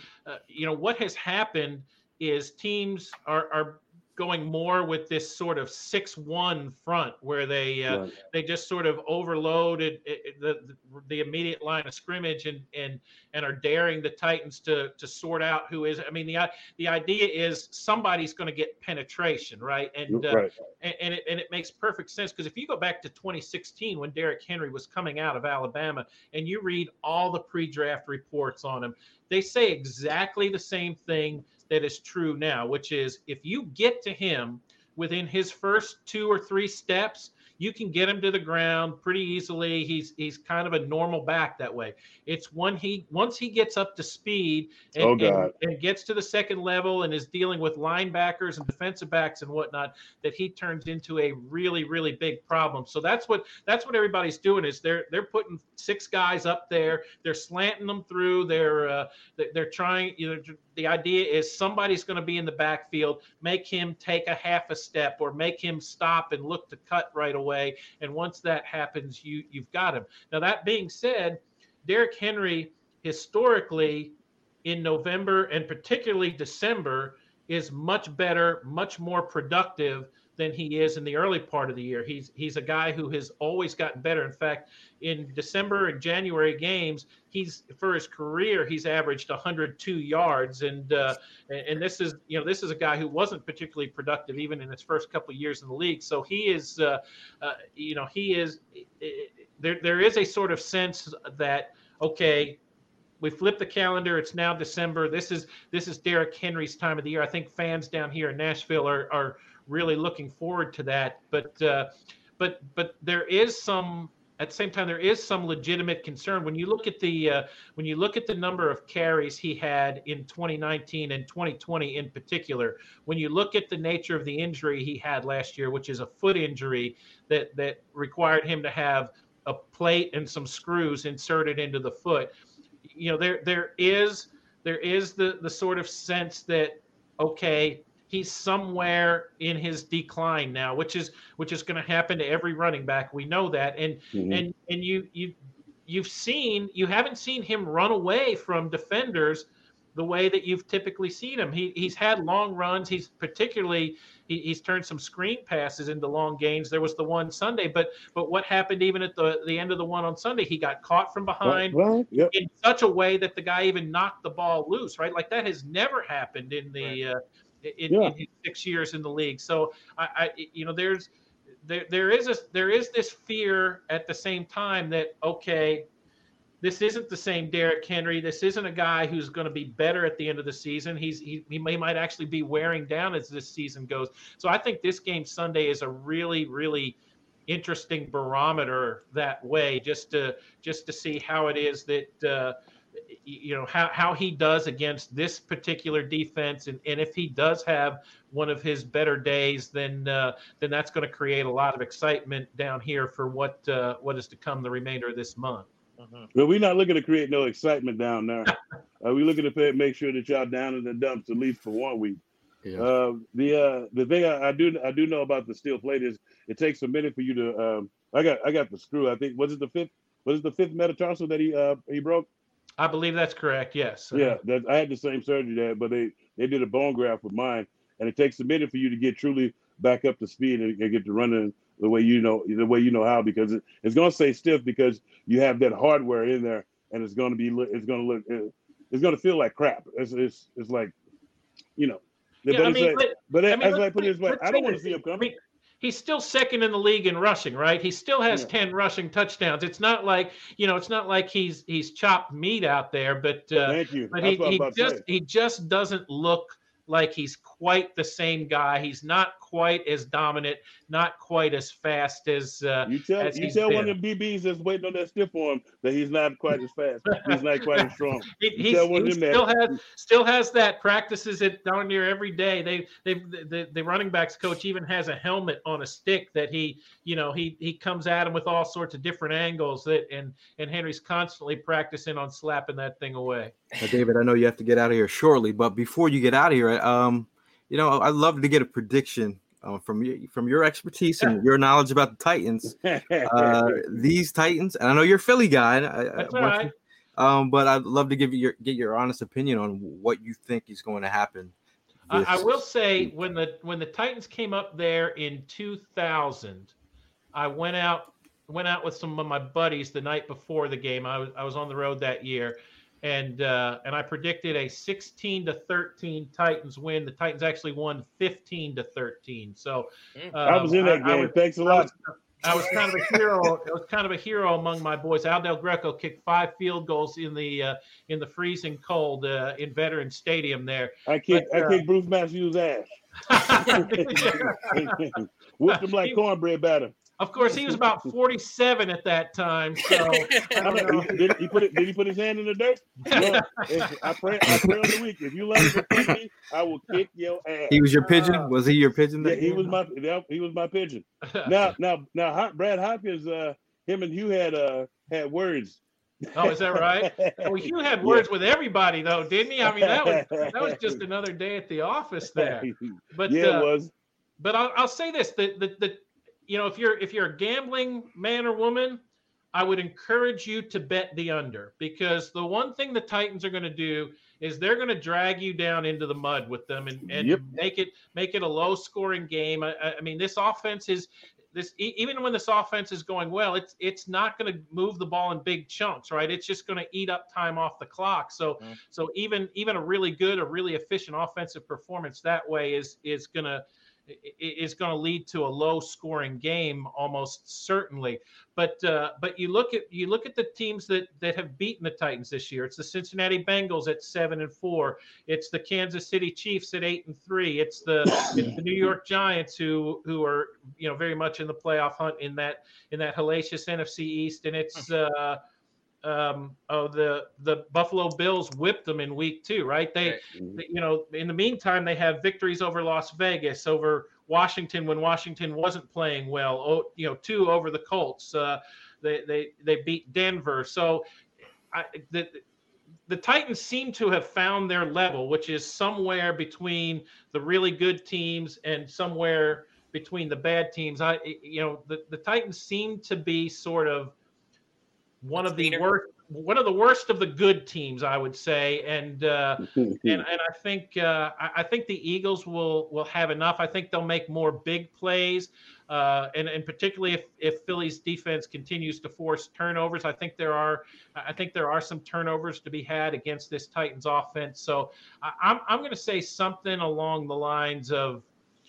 has happened is teams are going more with this sort of 6-1 front where they just sort of overloaded the immediate line of scrimmage and are daring the Titans to sort out who is. I mean, the idea is somebody's going to get penetration, right? And it makes perfect sense, because if you go back to 2016 when Derrick Henry was coming out of Alabama and you read all the pre-draft reports on him, they say exactly the same thing that is true now, which is if you get to him within his first 2 or 3 steps, you can get him to the ground pretty easily. He's kind of a normal back that way. It's once he gets up to speed and gets to the second level and is dealing with linebackers and defensive backs and whatnot, that he turns into a really, really big problem. So that's what everybody's doing, is they're putting 6 guys up there. They're slanting them through. They're trying. The idea is somebody's going to be in the backfield, make him take a half a step or make him stop and look to cut right away. And once that happens, you've got him. Now, that being said, Derrick Henry historically in November and particularly December is much better, much more productive than he is in the early part of the year. He's a guy who has always gotten better. In fact, in December and January games, for his career, he's averaged 102 yards. And this is a guy who wasn't particularly productive even in his first couple of years in the league. So he is, there is a sort of sense that, okay, we flipped the calendar. It's now December. This is Derrick Henry's time of the year. I think fans down here in Nashville are really looking forward to that. But there is some, at the same time, there is some legitimate concern when you look at the number of carries he had in 2019 and 2020 in particular. When you look at the nature of the injury he had last year, which is a foot injury that required him to have a plate and some screws inserted into the foot. There is the sort of sense that, okay, he's somewhere in his decline now, which is going to happen to every running back. We know that, and you haven't seen him run away from defenders the way that you've typically seen him. He's had long runs. He's turned some screen passes into long gains. There was the one Sunday, but what happened even at the end of the one on Sunday? He got caught from behind in such a way that the guy even knocked the ball loose, right? Like that has never happened in his 6 years in the league. So there is this fear at the same time that, okay, this isn't the same Derrick Henry. This isn't a guy who's going to be better at the end of the season. He might actually be wearing down as this season goes. So I think this game Sunday is a really, really interesting barometer that way, just to see how it is that how he does against this particular defense, and if he does have one of his better days, then that's going to create a lot of excitement down here for what is to come the remainder of this month. Well, we're not looking to create no excitement down there. we're looking to make sure that y'all down in the dumps at least for 1 week. Yeah. The thing I do know about the steel plate is it takes a minute for you to. I got the screw. I think was it the fifth metatarsal that he broke? I believe that's correct. Yes. Yeah, I had the same surgery there, but they did a bone graft with mine, and it takes a minute for you to get truly back up to speed and get to running the way you know how, because it's going to stay stiff because you have that hardware in there, and it's going to feel like crap. It's like, you know. Yeah, I put it this way, I don't want to see him coming. He's still second in the league in rushing, right? He still has 10 rushing touchdowns. It's not like, he's chopped meat out there, but thank you. But he just doesn't look like he's quite the same guy. He's not quite as dominant, not quite as fast as you tell one of the BBs that's waiting on that stiff arm that he's not quite as fast. He's not quite as strong. He still has that. Practices it darn near every day. The running backs coach even has a helmet on a stick that he comes at him with all sorts of different angles and Henry's constantly practicing on slapping that thing away. David, I know you have to get out of here shortly, but before you get out of here, I'd love to get a prediction from your expertise and your knowledge about the Titans. These Titans, and I know you're a Philly guy. That's all right. But I'd love to get your honest opinion on what you think is going to happen. I will say when the Titans came up there in 2000, I went out with some of my buddies the night before the game. I was on the road that year. And I predicted a 16-13 Titans win. The Titans actually won 15-13. So I was in that game. Thanks a lot. I was kind of a hero. I was kind of a hero among my boys. Al Del Greco kicked 5 field goals in the freezing cold in Veterans Stadium there. I kicked Bruce Matthews' ass. Whipped him like cornbread batter. Of course, he was about 47 at that time. So I don't know. Did he put his hand in the dirt? No, I pray on the week. If you let me kick me, I will kick your ass. He was your pigeon. Was he your pigeon? Yeah, he was my pigeon. Now, Brad Hopkins, him and Hugh had words. Oh, is that right? Well, Hugh had words with everybody, though, didn't he? I mean, that was just another day at the office there. But yeah, it was. But I'll say this: if you're a gambling man or woman, I would encourage you to bet the under, because the one thing the Titans are going to do is they're going to drag you down into the mud with them and make it a low scoring game. I mean, this offense is even when this offense is going well, it's not going to move the ball in big chunks, right? It's just going to eat up time off the clock. So even a really good, a really efficient offensive performance that way is going to lead to a low scoring game almost certainly. But you look at the teams that have beaten the Titans this year. It's the Cincinnati Bengals at 7-4. It's the Kansas City Chiefs at 8-3. It's the New York Giants who are very much in the playoff hunt in that hellacious NFC East. And it's the Buffalo Bills whipped them in week 2, right? They in the meantime, they have victories over Las Vegas, over Washington when Washington wasn't playing well, 2 over the Colts. They beat Denver. So the Titans seem to have found their level, which is somewhere between the really good teams and somewhere between the bad teams. The Titans seem to be sort of one of the worst of the good teams, I would say, and I think the Eagles will have enough. I think they'll make more big plays, and particularly if Philly's defense continues to force turnovers. I think there are some turnovers to be had against this Titans offense. So I'm going to say something along the lines of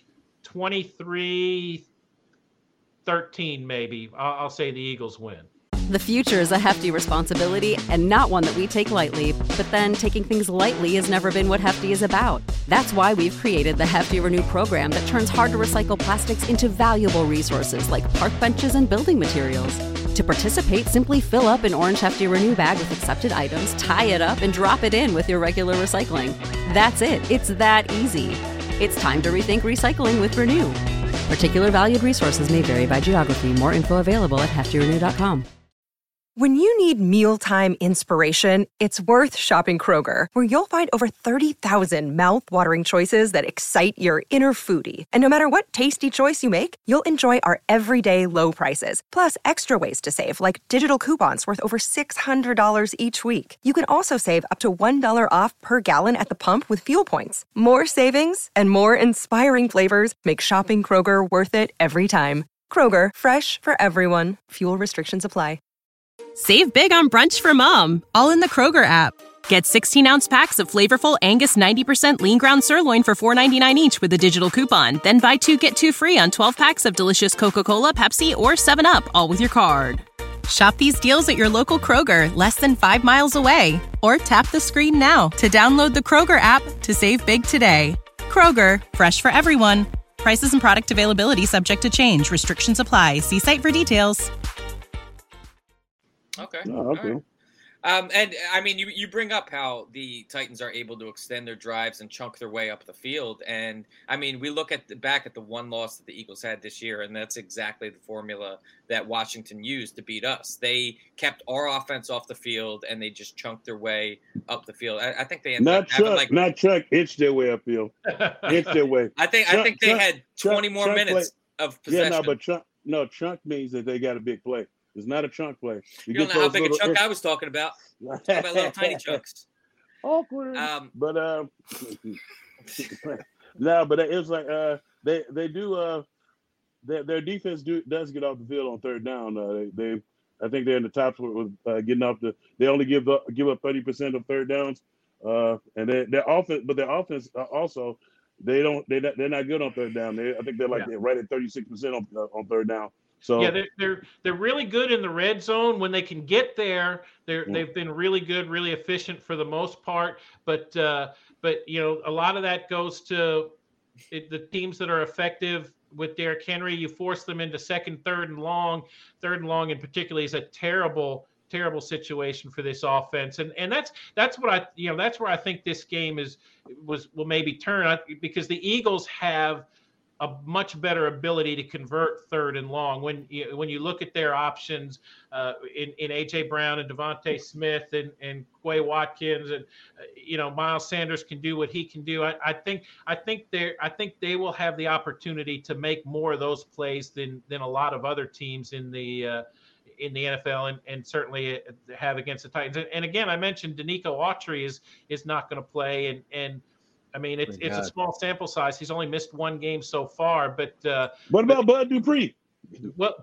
23-13, maybe. I'll say the Eagles win. The future is a hefty responsibility and not one that we take lightly, but then taking things lightly has never been what Hefty is about. That's why we've created the Hefty Renew program that turns hard-to-recycle plastics into valuable resources like park benches and building materials. To participate, simply fill up an orange Hefty Renew bag with accepted items, tie it up, and drop it in with your regular recycling. That's it. It's that easy. It's time to rethink recycling with Renew. Particular valued resources may vary by geography. More info available at heftyrenew.com. When you need mealtime inspiration, it's worth shopping Kroger, where you'll find over 30,000 mouth-watering choices that excite your inner foodie. And no matter what tasty choice you make, you'll enjoy our everyday low prices, plus extra ways to save, like digital coupons worth over $600 each week. You can also save up to $1 off per gallon at the pump with fuel points. More savings and more inspiring flavors make shopping Kroger worth it every time. Kroger, fresh for everyone. Fuel restrictions apply. Save big on brunch for mom, all in the Kroger app. Get 16-ounce packs of flavorful Angus 90% lean ground sirloin for $4.99 each with a digital coupon. Then buy 2, get 2 free on 12 packs of delicious Coca-Cola, Pepsi, or 7-Up, all with your card. Shop these deals at your local Kroger, less than 5 miles away. Or tap the screen now to download the Kroger app to save big today. Kroger, fresh for everyone. Prices and product availability subject to change. Restrictions apply. See site for details. Okay. Oh, okay. Right. And I mean, you bring up how the Titans are able to extend their drives and chunk their way up the field. And I mean, we look at back at the one loss that the Eagles had this year, and that's exactly the formula that Washington used to beat us. They kept our offense off the field, and they just chunked their way up the field. I think they ended up having not Chuck, itch their way upfield. Itch their way. I think they had 20 more minutes of possession. Yeah, no, but chunk means that they got a big play. It's not a chunk play. You don't know how big a chunk I was talking about. I'm talking about little tiny chunks. Awkward. But no, but it's like they do their defense does get off the field on third down. I think they're in the top with getting off the. They only give up 30% of third downs, and their offense also they're not good on third down. I think they're right at 36% on third down. So yeah, they're really good in the red zone when they can get there. They've been really good, really efficient for the most part. But you know, a lot of that goes to the teams that are effective with Derrick Henry. You force them into second, third and long. Third and long in particular is a terrible situation for this offense. And that's what that's where I think this game will maybe turn, because the Eagles have a much better ability to convert third and long. When you look at their options in A.J. Brown and Devontae Smith and Quay Watkins, and Miles Sanders can do what he can do. I think they will have the opportunity to make more of those plays than a lot of other teams in the NFL and certainly have against the Titans. And again, I mentioned Denico Autry is not going to play, and I mean, it's a small sample size. He's only missed one game so far. But what about Bud Dupree? Well,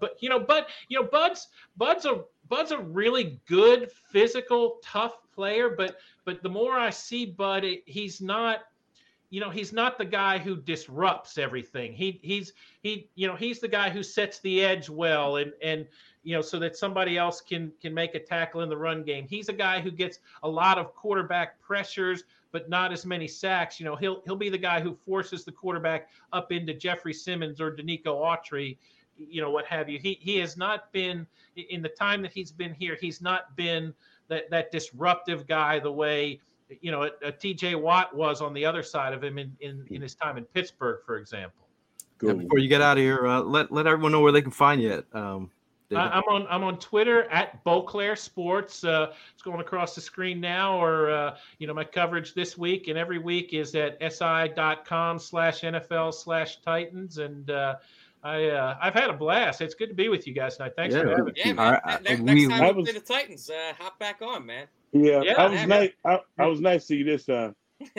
Bud's a really good, physical, tough player. But the more I see Bud, he's not the guy who disrupts everything. He's the guy who sets the edge well and so that somebody else can make a tackle in the run game. He's a guy who gets a lot of quarterback pressures, but not as many sacks. He'll be the guy who forces the quarterback up into Jeffrey Simmons or Denico Autry, what have you. He has not been, in the time that he's been here, he's not been that disruptive guy the way a TJ Watt was on the other side of him in his time in Pittsburgh, for example. Cool. Before you get out of here, let everyone know where they can find you at. I'm on Twitter at Beauclair Sports. It's going across the screen now, or my coverage this week and every week is at si.com/NFL/Titans. And I've had a blast. It's good to be with you guys tonight. Thanks for having me. Yeah, man. Next time we play the Titans, hop back on, man. Yeah, I was nice to you this time.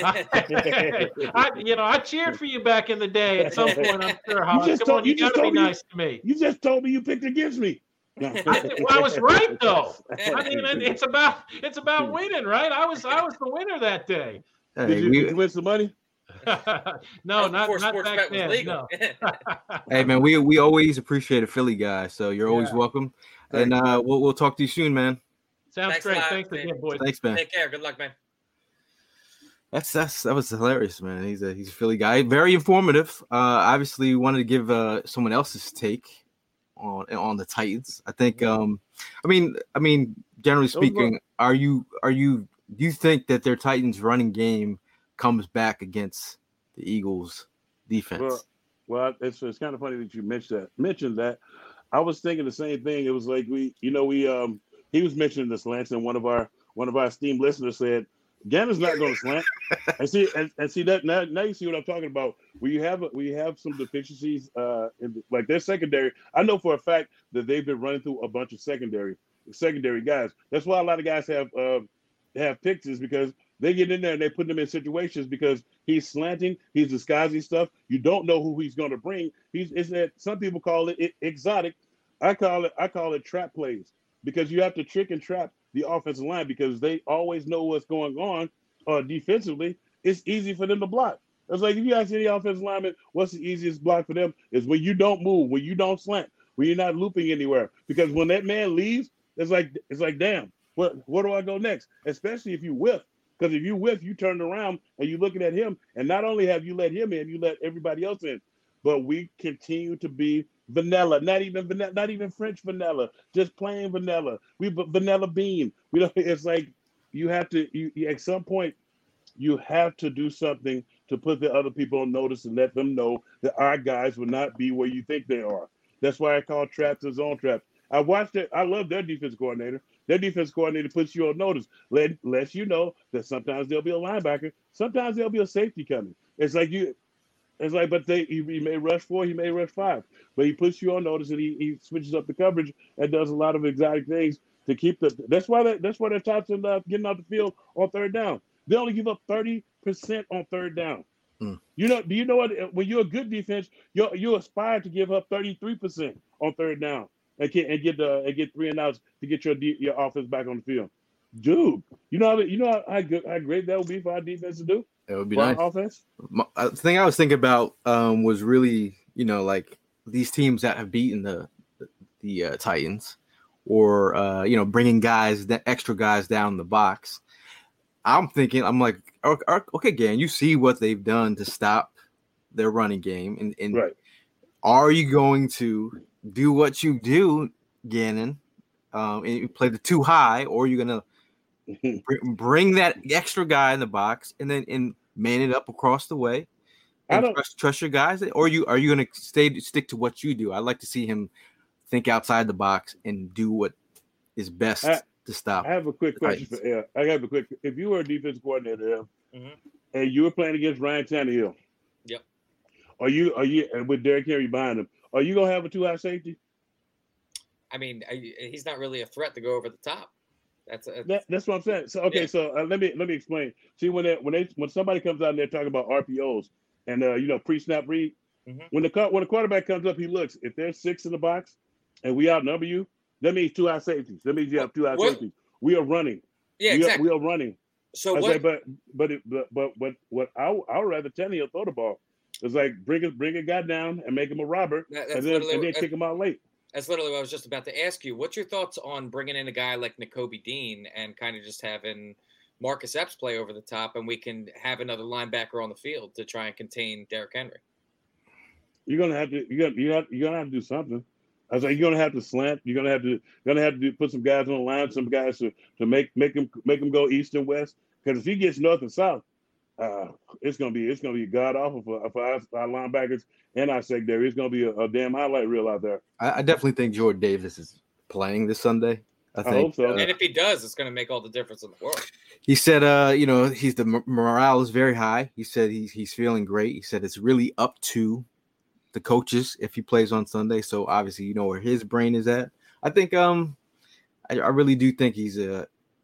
I cheered for you back in the day. At some point, I'm sure. Hollis, come on, you got to be nice to me. You just told me you picked against me. I was right though. I mean, it's about winning, right? I was the winner that day. Hey, did you win some money? No, not back then. No. Hey man, we always appreciate a Philly guy, so you're always welcome. And we'll talk to you soon, man. Sounds great. Thanks again, boys. Thanks, man. Take care. Good luck, man. That was hilarious, man. He's a Philly guy, very informative. Obviously, wanted to give someone else's take on the Titans. I think. I mean, generally speaking, do you think that their Titans running game comes back against the Eagles defense? Well, it's kind of funny that you mentioned that. I was thinking the same thing. It was like we he was mentioning the slants, and one of our esteemed listeners said Gannon's not going to slant. And see that now you see what I'm talking about. We have some deficiencies in like their secondary. I know for a fact that they've been running through a bunch of secondary guys. That's why a lot of guys have picks, is because they get in there and they put them in situations because he's slanting, he's disguising stuff. You don't know who he's going to bring. Some people call it exotic. I call it trap plays, because you have to trick and trap the offensive line because they always know what's going on defensively. It's easy for them to block. It's like if you ask any offensive lineman, what's the easiest block for them is when you don't move, when you don't slant, when you're not looping anywhere. Because when that man leaves, it's like damn, where do I go next? Especially if you whiff. Because if you whiff, you turn around and you're looking at him, and not only have you let him in, you let everybody else in. But we continue to be vanilla, not even French vanilla, just plain vanilla. We vanilla bean. We don't. It's like you have to. You at some point, you have to do something to put the other people on notice and let them know that our guys will not be where you think they are. That's why I call traps a zone trap. I watched it. I love their defense coordinator. Their defense coordinator puts you on notice, lets you know that sometimes there'll be a linebacker, sometimes there'll be a safety coming. It's like, but he may rush 4, he may rush 5, but he puts you on notice and he switches up the coverage and does a lot of exotic things to keep the. That's why their tops end up getting out the field on third down. They only give up 30% on third down. Do you know what? When you're a good defense, you aspire to give up 33% on third down and get 3 and outs to get your offense back on the field. Dude, you know how great that would be for our defense to do. That would be nice. Offense. The thing I was thinking about was really, like these teams that have beaten the Titans, or bringing extra guys down the box. I'm like, okay, Gann, you see what they've done to stop their running game, and right. Are you going to do what you do, Gannon, and you play the too high, or are you gonna bring that extra guy in the box and then man it up across the way and trust your guys, or are you gonna stick to what you do? I'd like to see him think outside the box and do what is best to stop. I have a quick question for Air. If you were a defense coordinator, and you were playing against Ryan Tannehill, yep. Are you and with Derrick Henry behind him, are you gonna have a 2-high safety? I mean, he's not really a threat to go over the top. That's what I'm saying. So okay, so let me explain. See, when somebody comes out and they're talking about RPOs and pre-snap read, when the quarterback comes up, he looks. If there's 6 in the box and we outnumber you, that means 2-high safeties. That means you have 2-high safeties. We are running. Yeah, exactly. We are running. So what? What I would rather Tannehill throw the ball. It's like bring a guy down and make him a robber, and then kick him out late. That's literally what I was just about to ask you. What's your thoughts on bringing in a guy like Nakobe Dean and kind of just having Marcus Epps play over the top, and we can have another linebacker on the field to try and contain Derrick Henry? You're gonna have to do something. I was like, you're gonna have to slant. You're gonna have to put some guys on the line, some guys to make him go east and west. Because if he gets north and south, it's gonna be god awful for our linebackers and our secondary. It's gonna be a damn highlight reel out there. I definitely think Jordan Davis is playing this Sunday. I hope so. And if he does, it's gonna make all the difference in the world. He said, he's the morale is very high. He said he's feeling great. He said it's really up to the coaches if he plays on Sunday. So obviously, you know where his brain is at. I think I really do think he's an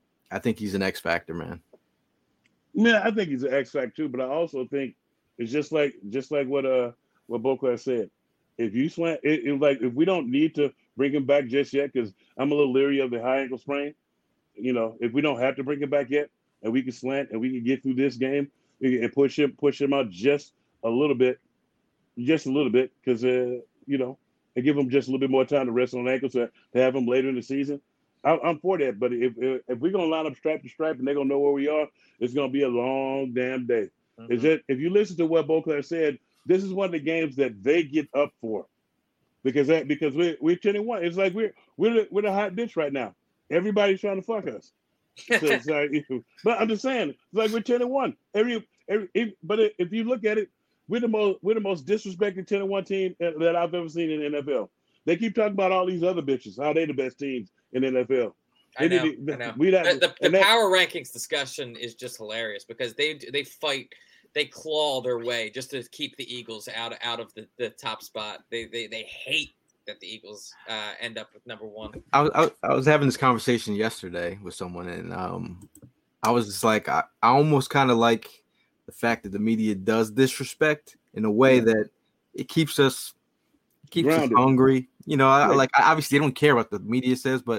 X factor, man. Yeah, I think he's an X factor too, but I also think it's just like what Beauclair said. If you slant it like if we don't need to bring him back just yet, because I'm a little leery of the high ankle sprain. If we don't have to bring him back yet, and we can slant and we can get through this game and push him out just a little bit, because and give him just a little bit more time to rest on ankles to have him later in the season. I'm for that, but if we're gonna line up stripe to stripe and they're gonna know where we are, it's gonna be a long damn day. Is that if you listen to what Beauclair said, this is one of the games that they get up for, because we're 10-1. It's like we're the hot bitch right now. Everybody's trying to fuck us. So it's like, but I'm just saying, it's like we're 10-1. But if you look at it, we're the most disrespected 10-1 team that I've ever seen in the NFL. They keep talking about all these other bitches, how they the best teams in the NFL. I know. The power rankings discussion is just hilarious because they fight, they claw their way just to keep the Eagles out of the top spot. They hate that the Eagles end up with number one. I was having this conversation yesterday with someone, and I was just like, I almost kind of like the fact that the media does disrespect in a way that it keeps us hungry. You know, obviously they don't care what the media says, but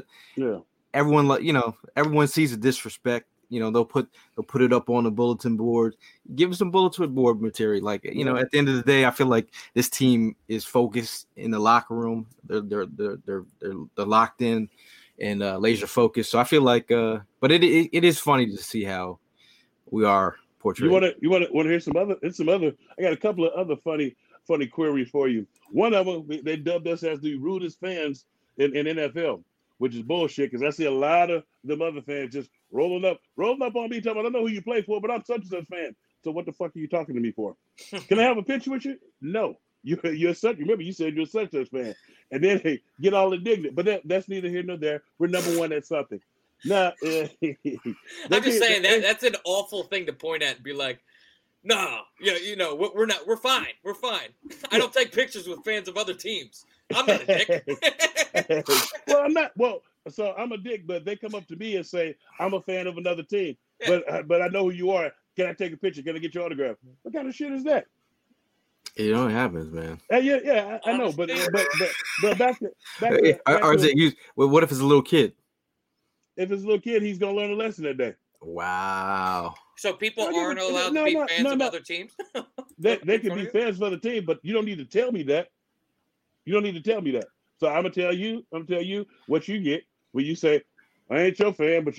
everyone sees the disrespect. You know, they'll put it up on the bulletin board. Give them some bulletin board material. Like, you know, at the end of the day, I feel like this team is focused in the locker room. They're locked in and laser focused. So I feel like, but it is funny to see how we are portrayed. You want to hear some other? I got a couple of other funny queries for you. One of them, they dubbed us as the rudest fans in NFL, which is bullshit because I see a lot of them other fans just rolling up on me, talking, I don't know who you play for, but I'm such and such fan. So what the fuck are you talking to me for? Can I have a picture with you? No. You're such. Remember, you said you're such fan, and then they get all indignant. But that's neither here nor there. We're number one at something. Nah, I'm just saying that's an awful thing to point at and be like, no, we're not. We're fine. We're fine. I don't take pictures with fans of other teams. I'm not a dick. Well, I'm not. Well, so I'm a dick, but they come up to me and say I'm a fan of another team. Yeah. But I know who you are. Can I take a picture? Can I get your autograph? What kind of shit is that? It only happens, man. Yeah, I know, but back to what if it's a little kid? If it's a little kid, he's gonna learn a lesson that day. Wow. So people aren't allowed to be fans of other teams? They can be fans of other teams, but you don't need to tell me that. You don't need to tell me that. So I'm gonna tell you what you get when you say, I ain't your fan, but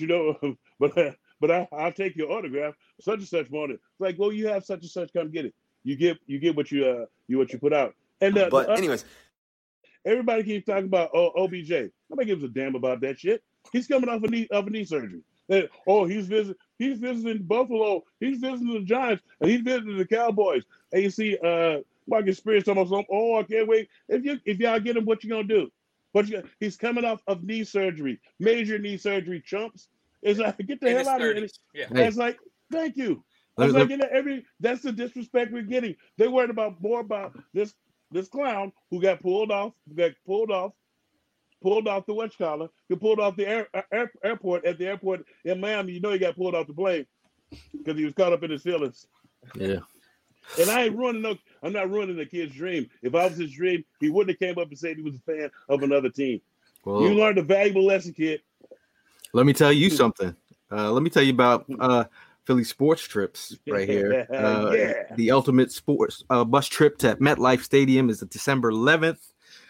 but I'll take your autograph, such and such morning. It's like, well, you have such and such, come get it. You get what you put out. And anyways, everybody keeps talking about OBJ. Nobody gives a damn about that shit. He's coming off a knee surgery. He's visiting Buffalo. He's visiting the Giants, and he's visiting the Cowboys. And you see, Marcus Spears talking about something. Oh, I can't wait. If y'all get him, what you gonna do? He's coming off of knee surgery, major knee surgery. Chumps. It's like, get the hell out of here. Yeah. It's like, thank you. That's the disrespect we're getting. They worried more about this clown who got pulled off the whatchamacallit, who pulled off the airport at the airport in Miami. You know he got pulled off the plane because he was caught up in his feelings. Yeah. And I'm not ruining the kid's dream. If I was his dream, he wouldn't have came up and said he was a fan of another team. Well, you learned a valuable lesson, kid. Let me tell you something. Let me tell you about Philly sports trips right here. The ultimate sports bus trip to MetLife Stadium is December 11th.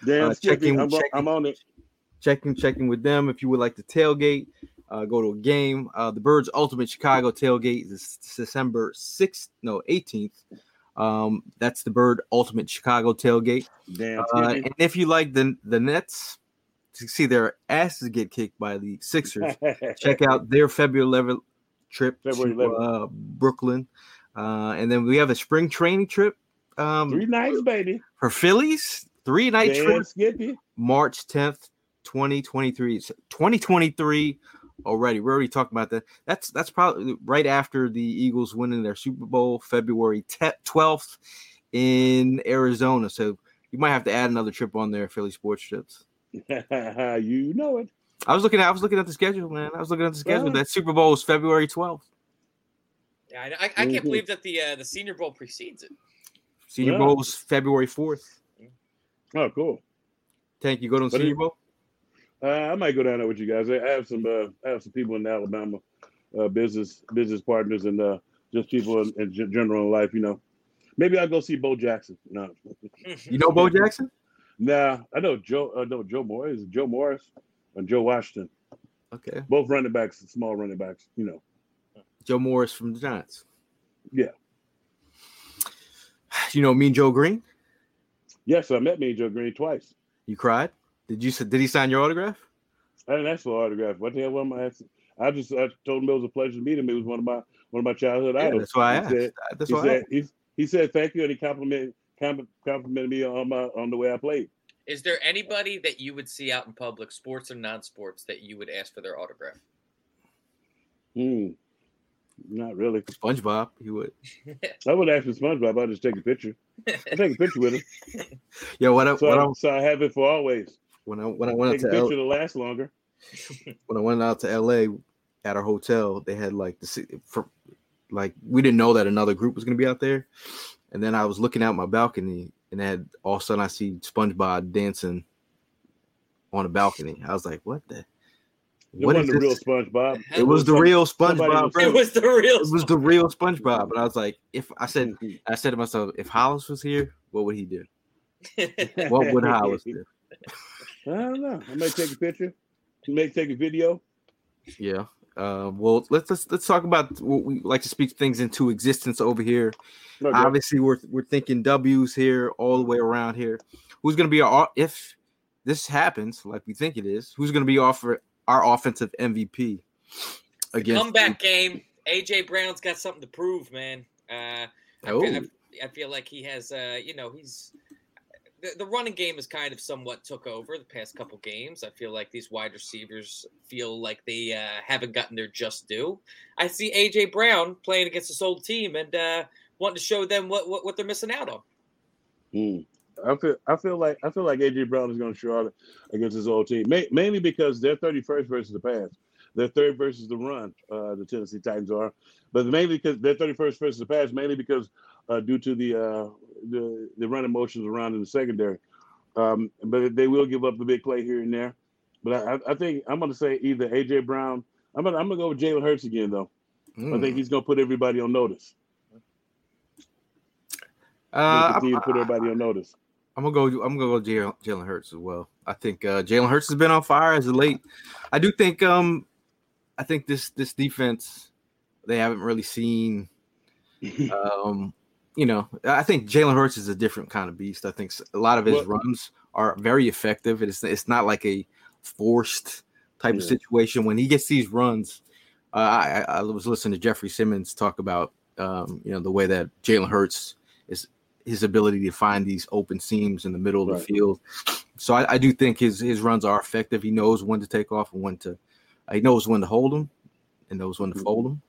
I'm on it. Checking with them. If you would like to tailgate, go to a game. The Birds Ultimate Chicago tailgate is December 18th. That's the Bird Ultimate Chicago tailgate. And if you like the Nets to see their asses get kicked by the Sixers, check out their February 11th trip to Brooklyn. And then we have a spring training trip. 3 nights, baby. For Phillies, 3-night trip. March 10th, 2023. It's 2023 already. We're already talking about that. That's probably right after the Eagles winning their Super Bowl, February 12th in Arizona. So you might have to add another trip on there, Philly sports trips. You know it. I was looking at the schedule, man. That Super Bowl is February 12th. Yeah, I can't believe that the Senior Bowl precedes it. Senior Bowl is February 4th. Oh, cool. Tank, you go to the Senior Bowl? I might go down there with you guys. I have some people in Alabama, business partners, and just people in general in life. You know, maybe I'll go see Bo Jackson. No, you know Bo Jackson? Nah, I know Joe. Joe Morris. Joe Morris and Joe Washington. Okay, both running backs, small running backs. You know, Joe Morris from the Giants. Yeah. You know Mean Joe Green? Yes, I met Mean Joe Green twice. You cried? Did he sign your autograph? I didn't ask for an autograph. What the hell am I asking? I told him it was a pleasure to meet him. He was one of my childhood idols. That's why I asked. He said thank you, and he complimented me on the way I played. Is there anybody that you would see out in public, sports or non-sports, that you would ask for their autograph? Not really. SpongeBob, he would. I would ask for SpongeBob. I'd just take a picture. I'll take a picture with him. Yeah, so I have it for always. When I went take a picture to last longer. When I went out to LA at our hotel, they had like we didn't know that another group was gonna be out there, and then I was looking out my balcony, and all of a sudden I see SpongeBob dancing on a balcony. I was like, "What the? What is the real this?" SpongeBob? It was the real SpongeBob. It was the real. It was the real SpongeBob, and I was like, I said to myself, if Hollis was here, what would he do? What would Hollis do? I don't know. I might take a picture. I may take a video. Yeah. Well, let's talk about what we like to speak things into existence over here. Okay. Obviously, we're thinking W's here all the way around here. Who's going to be if this happens like we think it is? Who's going to be our offensive MVP? Against comeback game. AJ Brown's got something to prove, man. I feel like he has. He's. The running game has kind of somewhat took over the past couple games. I feel like these wide receivers feel like they haven't gotten their just due. I see A.J. Brown playing against this old team and wanting to show them what they're missing out on. I feel like A.J. Brown is going to show out against his old team, mainly because they're 31st versus the pass. They're third versus the run, the Tennessee Titans are. But mainly because they're 31st versus the pass, mainly because due to the running motions around in the secondary. But they will give up a big play here and there. But I think I'm going to say either A.J. Brown. I'm going to go with Jalen Hurts again, though. I think he's going to put everybody on notice. Continue to put everybody on notice. I'm gonna go Jalen Hurts as well. I think Jalen Hurts has been on fire as of late. I do think I think this defense, they haven't really seen. I think Jalen Hurts is a different kind of beast. I think a lot of his runs are very effective. It's not like a forced type of situation. When he gets these runs, I was listening to Jeffrey Simmons talk about the way that Jalen Hurts is his ability to find these open seams in the middle of the field. So I do think his runs are effective. He knows when to take off and he knows when to hold them and knows when to fold them.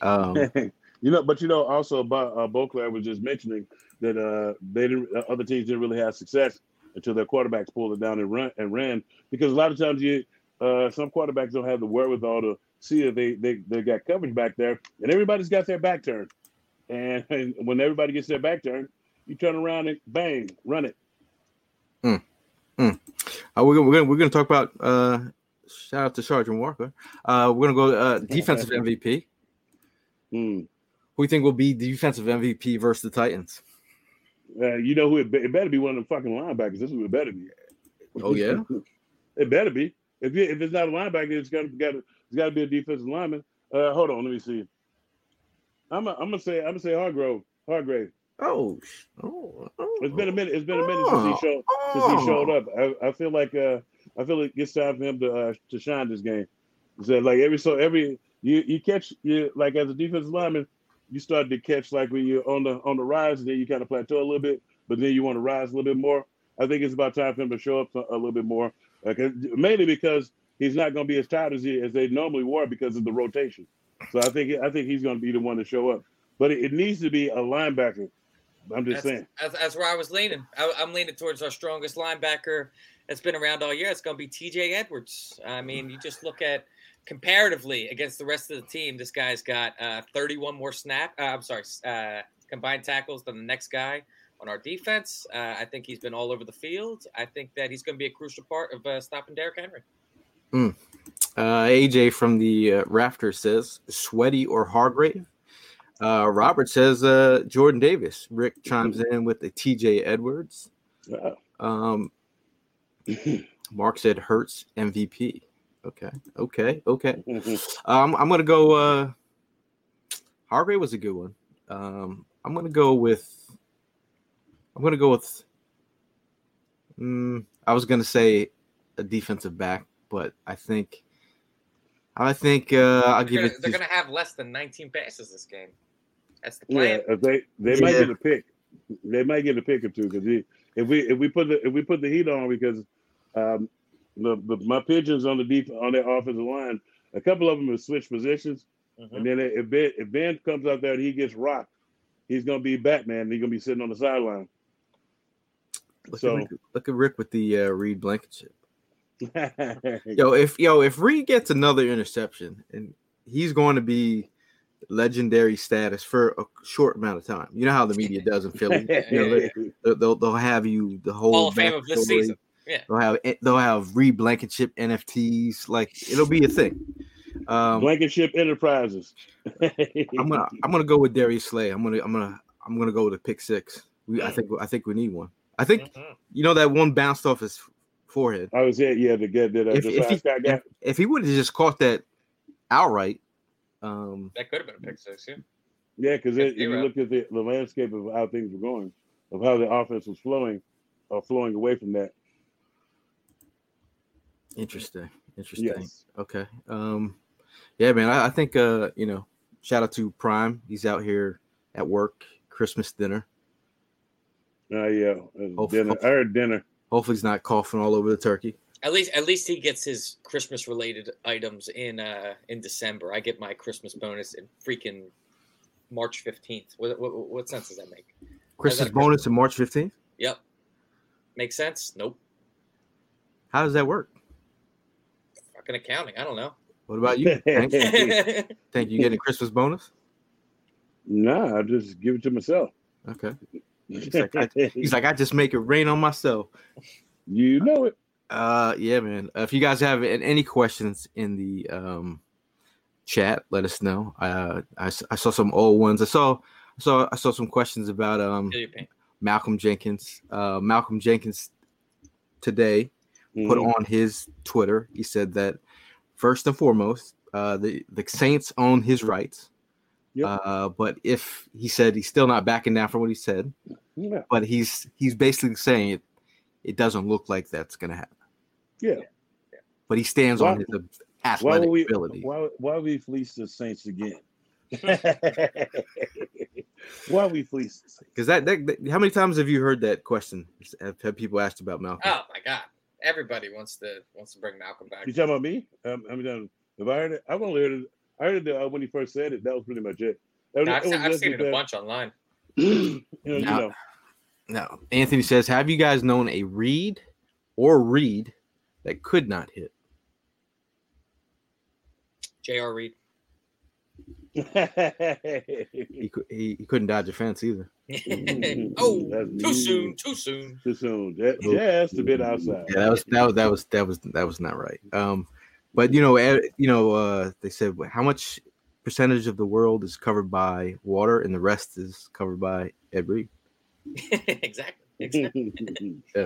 Also about Beauclair was just mentioning that other teams didn't really have success until their quarterbacks pulled it down and ran, because a lot of times some quarterbacks don't have the wherewithal to see if they got coverage back there, and everybody's got their back turned. And when everybody gets their back turned, you turn around and bang, run it. We're gonna talk about shout out to Sergeant Walker. We're gonna go defensive MVP. Who do you think will be defensive MVP versus the Titans? You know who it better be one of the fucking linebackers. This is who it better be. Oh yeah, it better be. If it's not a linebacker, it's got to be a defensive lineman. Hold on, let me see. I'm gonna say Hargrave. It's been a minute. It's been a minute since he showed up. I feel like it's time for him to shine this game. So like you catch like as a defensive lineman, you start to catch like when you're on the rise, and then you kind of plateau a little bit, but then you want to rise a little bit more. I think it's about time for him to show up a little bit more, mainly because he's not going to be as tired as they normally were because of the rotation. So I think he's going to be the one to show up, but it needs to be a linebacker. I'm just saying. That's where I was leaning. I'm leaning towards our strongest linebacker that's been around all year. It's going to be T.J. Edwards. I mean, you just look at comparatively against the rest of the team, this guy's got 31 more combined tackles than the next guy on our defense. I think he's been all over the field. I think that he's going to be a crucial part of stopping Derrick Henry. AJ from the Rafter says Sweaty or Hargrave. Robert says Jordan Davis. Rick chimes in with the TJ Edwards. Mark said Hurts MVP. Okay. I'm gonna go. Hargrave was a good one. I'm gonna go with. I was gonna say a defensive back, but I think I'll give it. They're gonna have less than 19 passes this game. That's the plan. Yeah, they might get a pick. They might get a pick or two because if we put the heat on, because my pigeons on their offensive line, a couple of them have switched positions, and then if Ben comes out there and he gets rocked, he's gonna be Batman. And he's gonna be sitting on the sideline. Look at Rick with the Reed Blankenship. If Reed gets another interception, and he's going to be legendary status for a short amount of time. You know how the media does in Philly. They'll have you the whole Hall of Fame of this season. Yeah, they'll have Reed Blankenship NFTs. Like, it'll be a thing. Blankenship Enterprises. I'm gonna go with Darius Slay. I'm gonna go with a pick six. I think we need one. I think that one bounced off his forehead. I was to get that. If he would have just caught that outright, that could have been a pick six. Yeah, because if you look at the landscape of how things were going, of how the offense was flowing away from that. Interesting. Yes. Okay. Yeah, man. I think shout out to Prime. He's out here at work, Christmas dinner. Yeah. Dinner. I heard dinner. Hopefully he's not coughing all over the turkey. At least he gets his Christmas related items in December. I get my Christmas bonus in freaking March 15th. What sense does that make? Christmas bonus in March 15th? Yep. Make sense? Nope. How does that work? Fucking accounting. I don't know. What about you? Think you get a Christmas bonus? Nah, I just give it to myself. Okay. He's like, I just make it rain on myself. You know it. Yeah, man. If you guys have any questions in the chat, let us know. I saw some old ones. I saw some questions about Malcolm Jenkins. Malcolm Jenkins today put on his Twitter. He said that first and foremost, the Saints own his rights. Yep. But if he said he's still not backing down from what he said, but he's basically saying it doesn't look like that's going to happen. Yeah. But he stands on his athletic ability. Why we fleece the Saints again? Why we fleece the Saints? Because that how many times have you heard that question? Have people asked about Malcolm? Oh my God! Everybody wants to bring Malcolm back. You talking about me? If I heard it, I've only heard it. I heard it when he first said it. That was pretty much it. I've seen it a bunch online. No. Anthony says, have you guys known a Reed or Reed that could not hit? J.R. Reed. he couldn't dodge a fence either. Too soon. Just a bit outside. Yeah, that was not right. But they said how much percentage of the world is covered by water and the rest is covered by Ed Reed. Exactly. Yeah.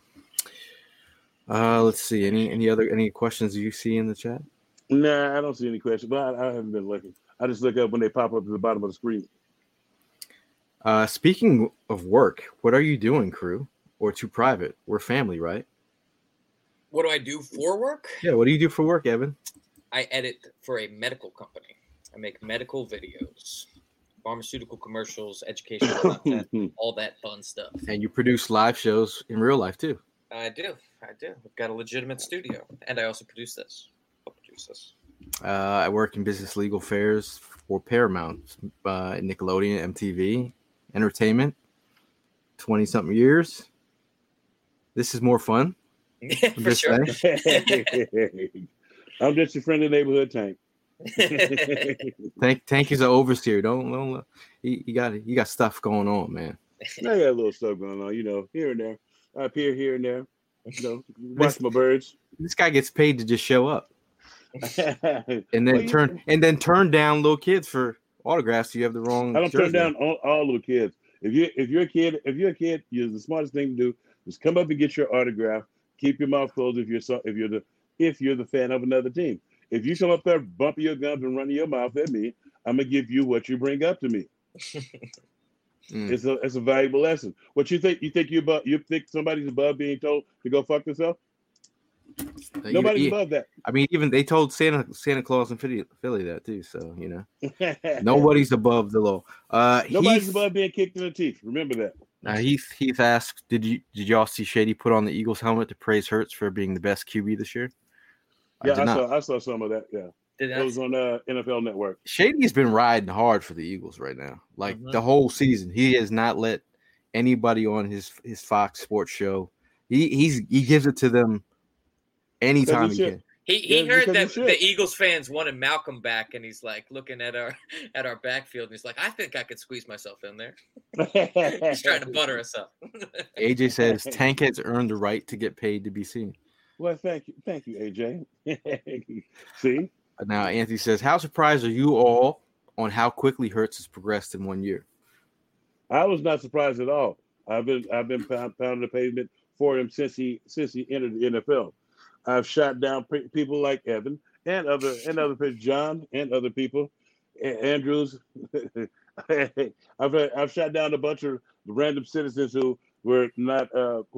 Let's see. Any questions you see in the chat? Nah, I don't see any questions, but I haven't been looking. I just look up when they pop up at the bottom of the screen. Speaking of work, what are you doing, crew? Or too private? We're family, right? What do I do for work? Yeah, what do you do for work, Evan? I edit for a medical company. I make medical videos, pharmaceutical commercials, educational content, all that fun stuff. And you produce live shows in real life, too. I do. We've got a legitimate studio. And I also produce this. I work in business legal affairs for Paramount, Nickelodeon, MTV, entertainment, 20-something years. This is more fun. For sure. I'm just your friendly neighborhood Tank. Tank is an overseer. Don't you got stuff going on, man. I got a little stuff going on, here and there. I appear here and there. Watch my birds. This guy gets paid to just show up. and then turn down little kids for autographs. You have the wrong. I don't turn down all little kids. If you're a kid, the smartest thing to do is come up and get your autograph. Keep your mouth closed if you're the fan of another team. If you come up there bumping your gums and running your mouth at me, I'm gonna give you what you bring up to me. It's a valuable lesson. What you think? You think somebody's above being told to go fuck themselves? Nobody's above that. I mean, even they told Santa Claus in Philly that too. So nobody's above the law. Nobody's above being kicked in the teeth. Remember that. Heath asked, did y'all see Shady put on the Eagles helmet to praise Hurts for being the best QB this year? Yeah, I saw some of that. Yeah, it was on NFL Network. Shady's been riding hard for the Eagles right now, like the whole season. He has not let anybody on his Fox Sports show. He gives it to them anytime he can. He heard that the Eagles fans wanted Malcolm back, and he's like looking at our backfield, and he's like, I think I could squeeze myself in there. He's trying to butter us up. AJ says Tank has earned the right to get paid to be seen. Well, thank you, AJ. See? Now Anthony says, how surprised are you all on how quickly Hurts has progressed in 1 year? I was not surprised at all. I've been pounding the pavement for him since he entered the NFL. I've shot down people like Evan and other people, John and other people, Andrews. I've shot down a bunch of random citizens who were not that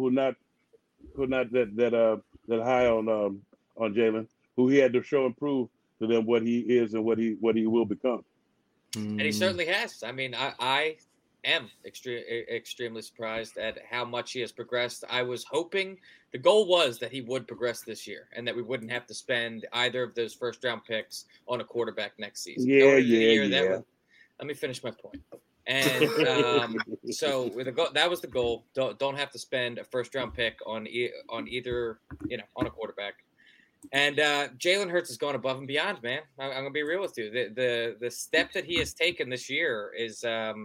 high on Jalen, who he had to show and prove to them what he is and what he will become. And he certainly has. I mean, I am extremely surprised at how much he has progressed. I was hoping the goal was that he would progress this year and that we wouldn't have to spend either of those first round picks on a quarterback next season. Yeah. Let me finish my point. And so that was the goal. Don't have to spend a first round pick on either, on a quarterback. And Jalen Hurts has gone above and beyond, man. I'm gonna be real with you. The step that he has taken this year is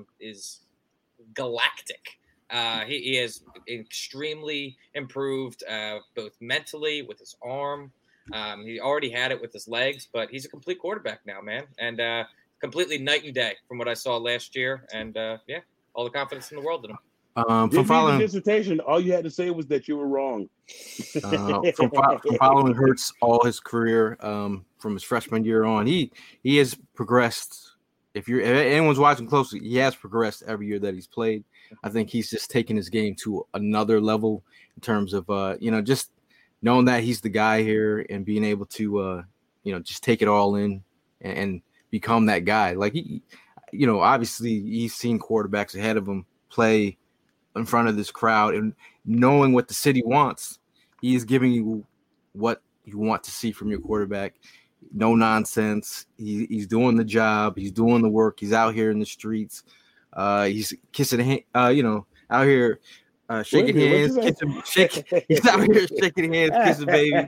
galactic. He has extremely improved both mentally with his arm. He already had it with his legs, but he's a complete quarterback now, man. And completely night and day from what I saw last year. And all the confidence in the world in him. From following the dissertation, all you had to say was that you were wrong. From following Hurts all his career, from his freshman year on, he has progressed. If anyone's watching closely, he has progressed every year that he's played. I think he's just taken his game to another level in terms of just knowing that he's the guy here and being able to just take it all in and become that guy. Like obviously he's seen quarterbacks ahead of him play in front of this crowd, and knowing what the city wants, he is giving you what you want to see from your quarterback. No nonsense. He's doing the job. He's doing the work. He's out here in the streets. He's kissing, out here shaking hands. He's out here shaking hands, kissing babies.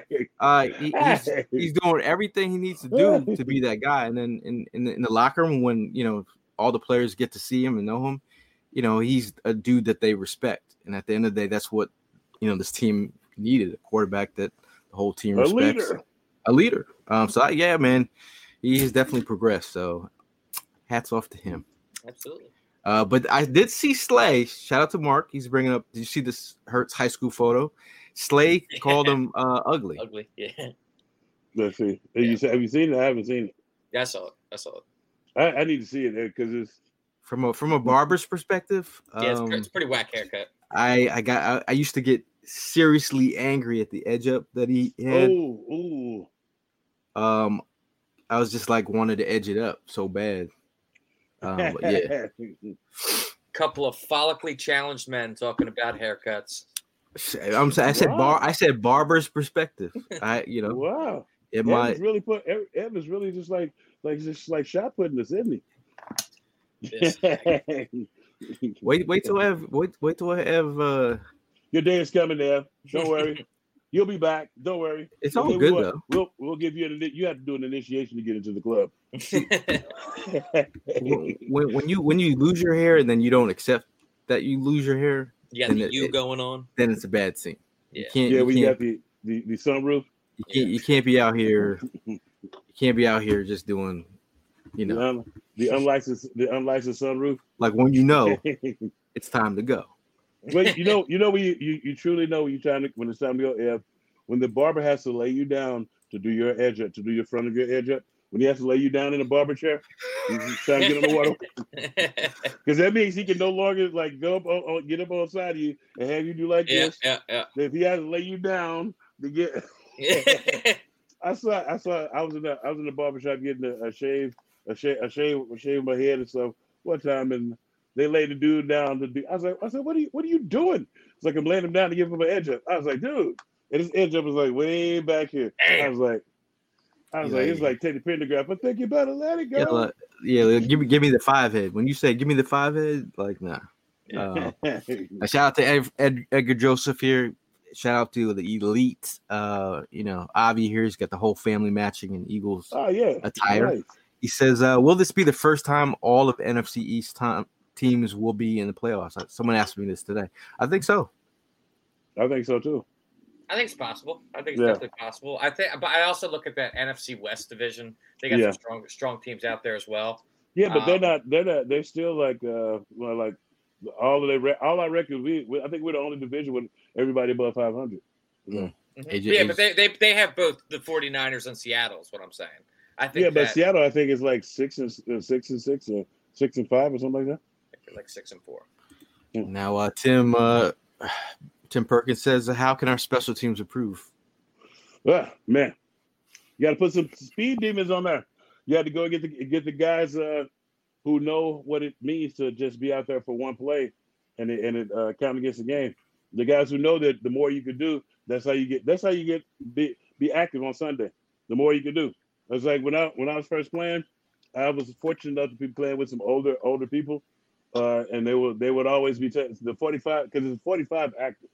He's doing everything he needs to do to be that guy. And then in the locker room, when all the players get to see him and know him, he's a dude that they respect. And at the end of the day, that's what, this team needed, a quarterback that the whole team respects. A leader. Man, he has definitely progressed. So hats off to him. Absolutely. But I did see Slay. Shout out to Mark. He's bringing up, did you see this Hurts high school photo? Slay called him ugly. Ugly, yeah. Let's see. Have you seen it? I haven't seen it. Yeah, I saw it. I need to see it because it's from a barber's perspective. Yeah, it's a pretty whack haircut. I used to get seriously angry at the edge up that he had. Ooh. I was just like wanted to edge it up so bad. But yeah. Couple of follically challenged men talking about haircuts. I said barber's perspective. Wow. Evans really just like shot putting us, isn't he? Wait till I have your day is coming, Ev. Don't worry. You'll be back. Don't worry. It's all good though. We'll give you you have to do an initiation to get into the club. when you lose your hair and then you don't accept that you lose your hair, going on, then it's a bad scene. Yeah. We got the sunroof. You can't be out here. You can't be out here just doing, the unlicensed sunroof. Like when it's time to go. But you truly know when it's time to go, Ev, when the barber has to lay you down to do your edge up, to do your front of your edge up, when he has to lay you down in a barber chair, he's trying to get on the water. Because that means he can no longer go up get up on the side of you and have you do like this. Yeah. If he has to lay you down to get I was in the barber shop getting a shave my head and stuff one time, and they laid the dude down. I said, what are you doing? It's like I'm laying him down to give him an edge up. I was like, dude, and his edge up was like way back here. I was like, it's like Teddy Pendergraft. I think you better let it go. Give me the 5 head. When you say give me the 5 head, like nah. Shout out to Edgar Joseph here. Shout out to the Elite. Avi here. He's got the whole family matching in Eagles attire. Nice. He says, will this be the first time all of NFC East teams will be in the playoffs? Someone asked me this today. I think so. I think so too. I think it's possible. I think it's definitely possible. But I also look at that NFC West division. They got some strong teams out there as well. Yeah, but they're not. They're still like like all our records. I think we're the only division with everybody above 500. Yeah, but they have both the 49ers and Seattle. Is what I'm saying. I think. Yeah, but Seattle, I think is like 6-6 or 6-5 or something like that. Like 6-4. Now, Tim Perkins says, how can our special teams improve? Man, you got to put some speed demons on there. You have to go get the guys who know what it means to just be out there for one play and it count against the game. The guys who know that the more you can do, that's how you get be active on Sunday. The more you can do. It's like when I was first playing, I was fortunate enough to be playing with some older people, and they would always be the 45 because it's 45 active.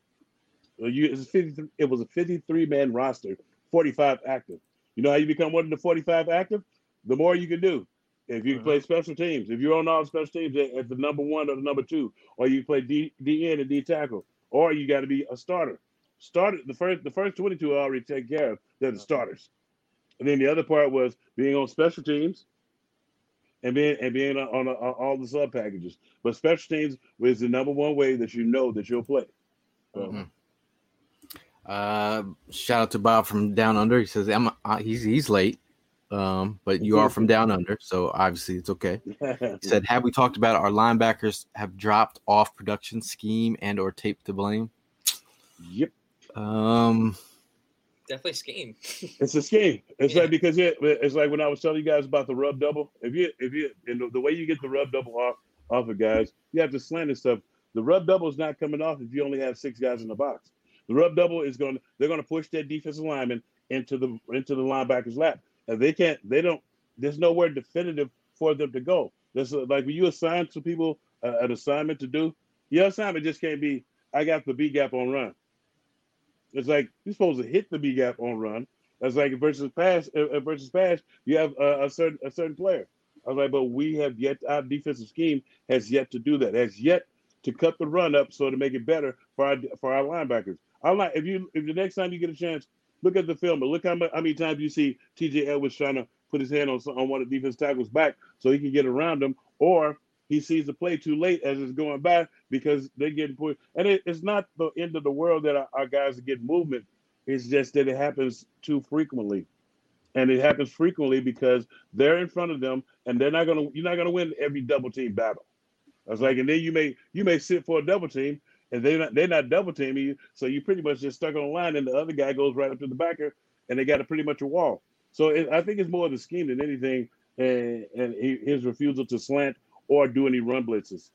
It was a 53-man roster, 45 active. You know how you become one of the 45 active? The more you can do. If you play special teams, if you're on all special teams at the number 1 or the number 2, or you play DN and D tackle, or you got to be a starter. The first 22 are already taken care of. They're the starters. And then the other part was being on special teams and being on all the sub packages. But special teams was the number 1 way that you know that you'll play. Shout out to Bob from Down Under. He says he's late, but you are from Down Under, so obviously it's okay. He said, have we talked about our linebackers have dropped off production scheme and or tape to blame? Yep. Definitely scheme. It's a scheme. It's like because it's like when I was telling you guys about the rub double. If you and the way you get the rub double off of guys, you have to slant and stuff. The rub double is not coming off if you only have 6 guys in the box. The rub double they're gonna push that defensive lineman into the linebacker's lap. And there's nowhere definitive for them to go. There's like when you assign to people an assignment to do, your assignment just can't be, I got the B gap on run. It's like you're supposed to hit the B gap on run. That's like versus pass, you have a certain player. I was like, but we have yet, our defensive scheme has yet to do that, has yet to cut the run up so to make it better for our linebackers. If the next time you get a chance, look at the film, but look how many times you see TJ Edwards trying to put his hand on one of the defense tackles' back so he can get around them, or he sees the play too late as it's going by because they're getting pushed. And it's not the end of the world that our guys get movement. It's just that it happens too frequently. And it happens frequently because they're in front of them and you're not gonna win every double team battle. I was like, and then you may sit for a double team and they're not double teaming you, so you pretty much just stuck on the line and the other guy goes right up to the backer and they got pretty much a wall. So I think it's more of the scheme than anything, and his refusal to slant or do any run blitzes.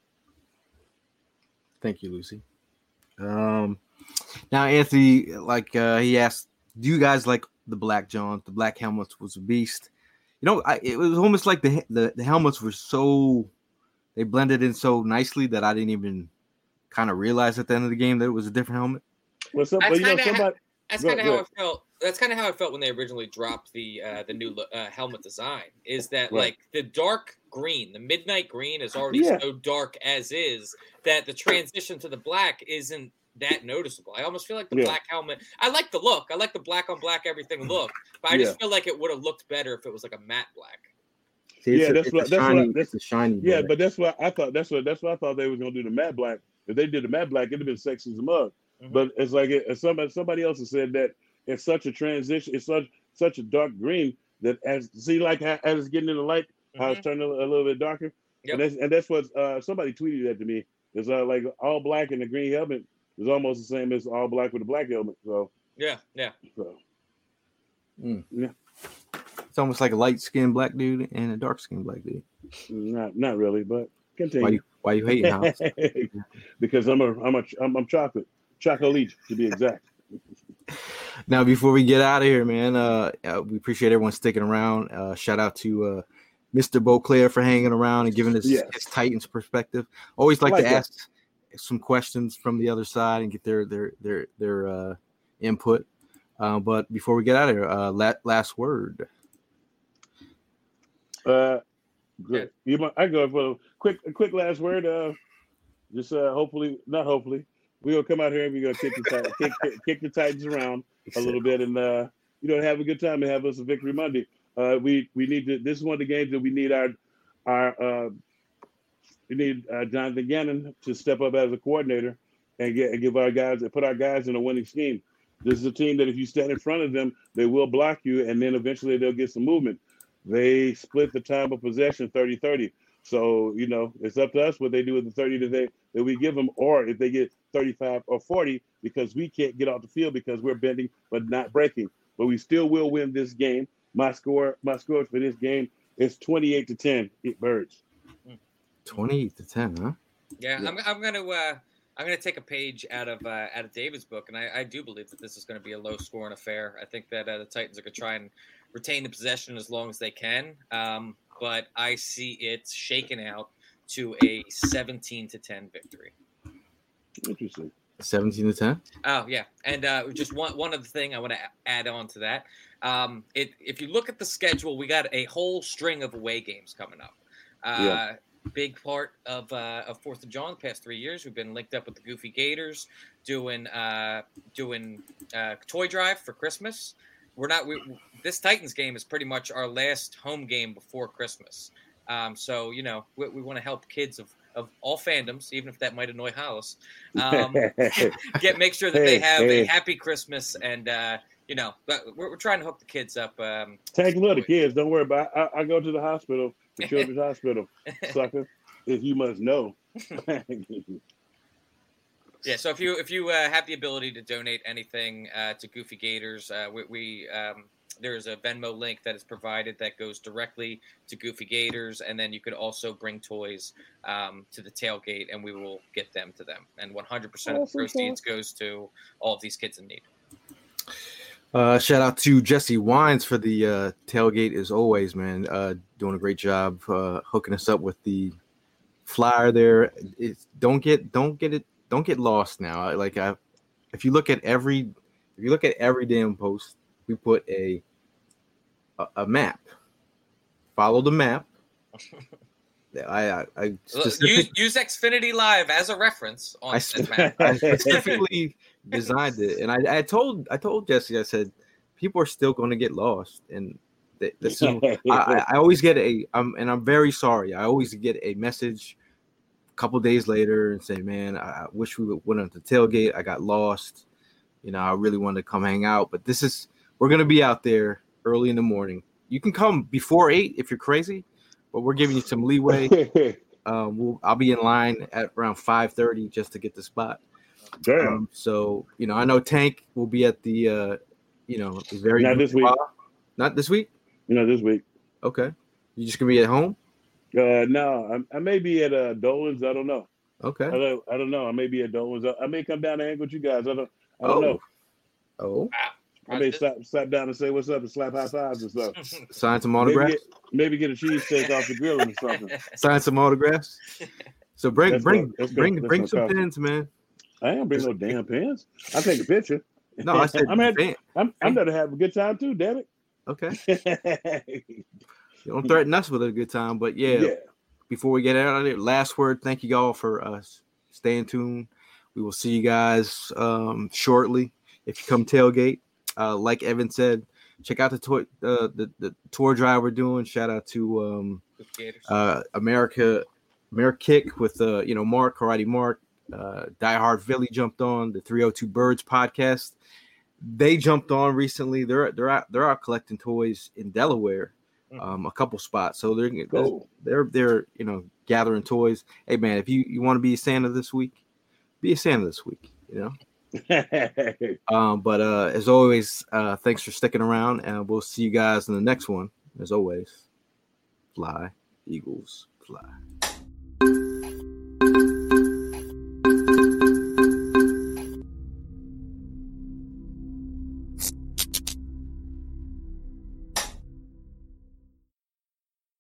Thank you, Lucy. Now, Anthony, he asked, do you guys like the Black Johns? The black helmets was a beast. It was almost like the helmets were they blended in so nicely that I didn't even kind of realize at the end of the game that it was a different helmet. That's kind of how I felt. That's kind of how I felt when they originally dropped the new helmet design. Is that like the dark green, the midnight green is already so dark as is that the transition to the black isn't that noticeable. I almost feel like the black helmet. I like the look. I like the black on black everything look, but I just feel like it would have looked better if it was like a matte black. That's the shiny. Yeah, but that's what I thought. That's what I thought they were gonna do the matte black. If they did the matte black, it'd have been sexy as a mug. Mm-hmm. But it's like somebody else has said that it's such a transition. It's such a dark green that as it's getting in the light, how it's turning a little bit darker. Yep. And that's what somebody tweeted that to me. It's like all black and the green helmet is almost the same as all black with a black helmet. So yeah. So, yeah. It's almost like a light skinned black dude and a dark skinned black dude. Not really, but continue. Why you hating, Hollis? Because I'm chocolate to be exact. Now, before we get out of here, man, we appreciate everyone sticking around. Shout out to Mr. Beauclair for hanging around and giving us his Titans perspective. Always like to ask some questions from the other side and get their input. But before we get out of here, last word. Good. I go for a quick last word. Hopefully, we're gonna come out here and we're gonna kick the Titans around a little bit and have a good time and have us a victory Monday. We need to. This is one of the games that we need Jonathan Gannon to step up as a coordinator and give our guys and put our guys in a winning scheme. This is a team that if you stand in front of them, they will block you, and then eventually they'll get some movement. They split the time of possession 30-30. So, it's up to us what they do with the 30 that we give them, or if they get 35 or 40 because we can't get off the field because we're bending but not breaking. But we still will win this game. My score for this game is 28-10. Birds. 28-10, huh? Yeah. I'm gonna take a page out of David's book, and I do believe that this is going to be a low-scoring affair. I think that the Titans are going to try and retain the possession as long as they can, but I see it shaken out to a 17-10 victory. Interesting. 17-10. Oh yeah, and just one other thing I want to add on to that. If you look at the schedule, we got a whole string of away games coming up. Big part of 4th of July the past 3 years, we've been linked up with the Goofy Gators, doing toy drive for Christmas. This Titans game is pretty much our last home game before Christmas. So we want to help kids of all fandoms, even if that might annoy Hollis. Make sure that they have a happy Christmas, and but we're trying to hook the kids up. Tank love the kids. Don't worry about it. I go to the hospital, the children's hospital, sucker. If you must know. Yeah. So if you have the ability to donate anything to Goofy Gators, we there's a Venmo link that is provided that goes directly to Goofy Gators, and then you could also bring toys to the tailgate, and we will get them to them. And 100% of the proceeds goes to all of these kids in need. Shout out to Jesse Wines for the tailgate as always, man. Doing a great job hooking us up with the flyer there. Don't get lost now. If you look at every damn post, we put a map. Follow the map. I use Xfinity Live as a reference on this map. I specifically designed it, and I told Jesse, I said, people are still going to get lost, and I always get and I'm very sorry. I always get a message a couple days later and say, man, I wish we went on the tailgate. I got lost. I really wanted to come hang out, but we're going to be out there early in the morning. You can come before 8 if you're crazy, but we're giving you some leeway. I'll be in line at around 5:30 just to get the spot. Damn. So, I know Tank will be at the, very not this week. Not this week? This week. Okay. You just gonna be at home? No, I may be at Dolan's. I don't know. Okay. I don't know. I may be at Dolan's. I may come down and hang with you guys. I don't know. Oh. I may slap down and say what's up and slap high fives and stuff. Sign some autographs. Maybe get a cheesesteak off the grill or something. Sign some autographs. So bring some pins, man. I ain't bring no damn pins. I'll take a picture. No, I said I'm there to have a good time too, damn it. Okay. You don't threaten us with a good time, but yeah. Before we get out of there, last word. Thank you all for staying tuned. We will see you guys shortly. If you come tailgate, like Evan said, check out the tour drive we're doing. Shout out to America Kick with Mark, Karate Mark. Die Hard Philly jumped on the 302 Birds podcast. They jumped on recently. They're out collecting toys in Delaware, a couple spots. So they're gathering toys. Hey man, if you want to be a Santa this week, be a Santa this week. But as always, thanks for sticking around, and we'll see you guys in the next one. As always, fly, Eagles, fly.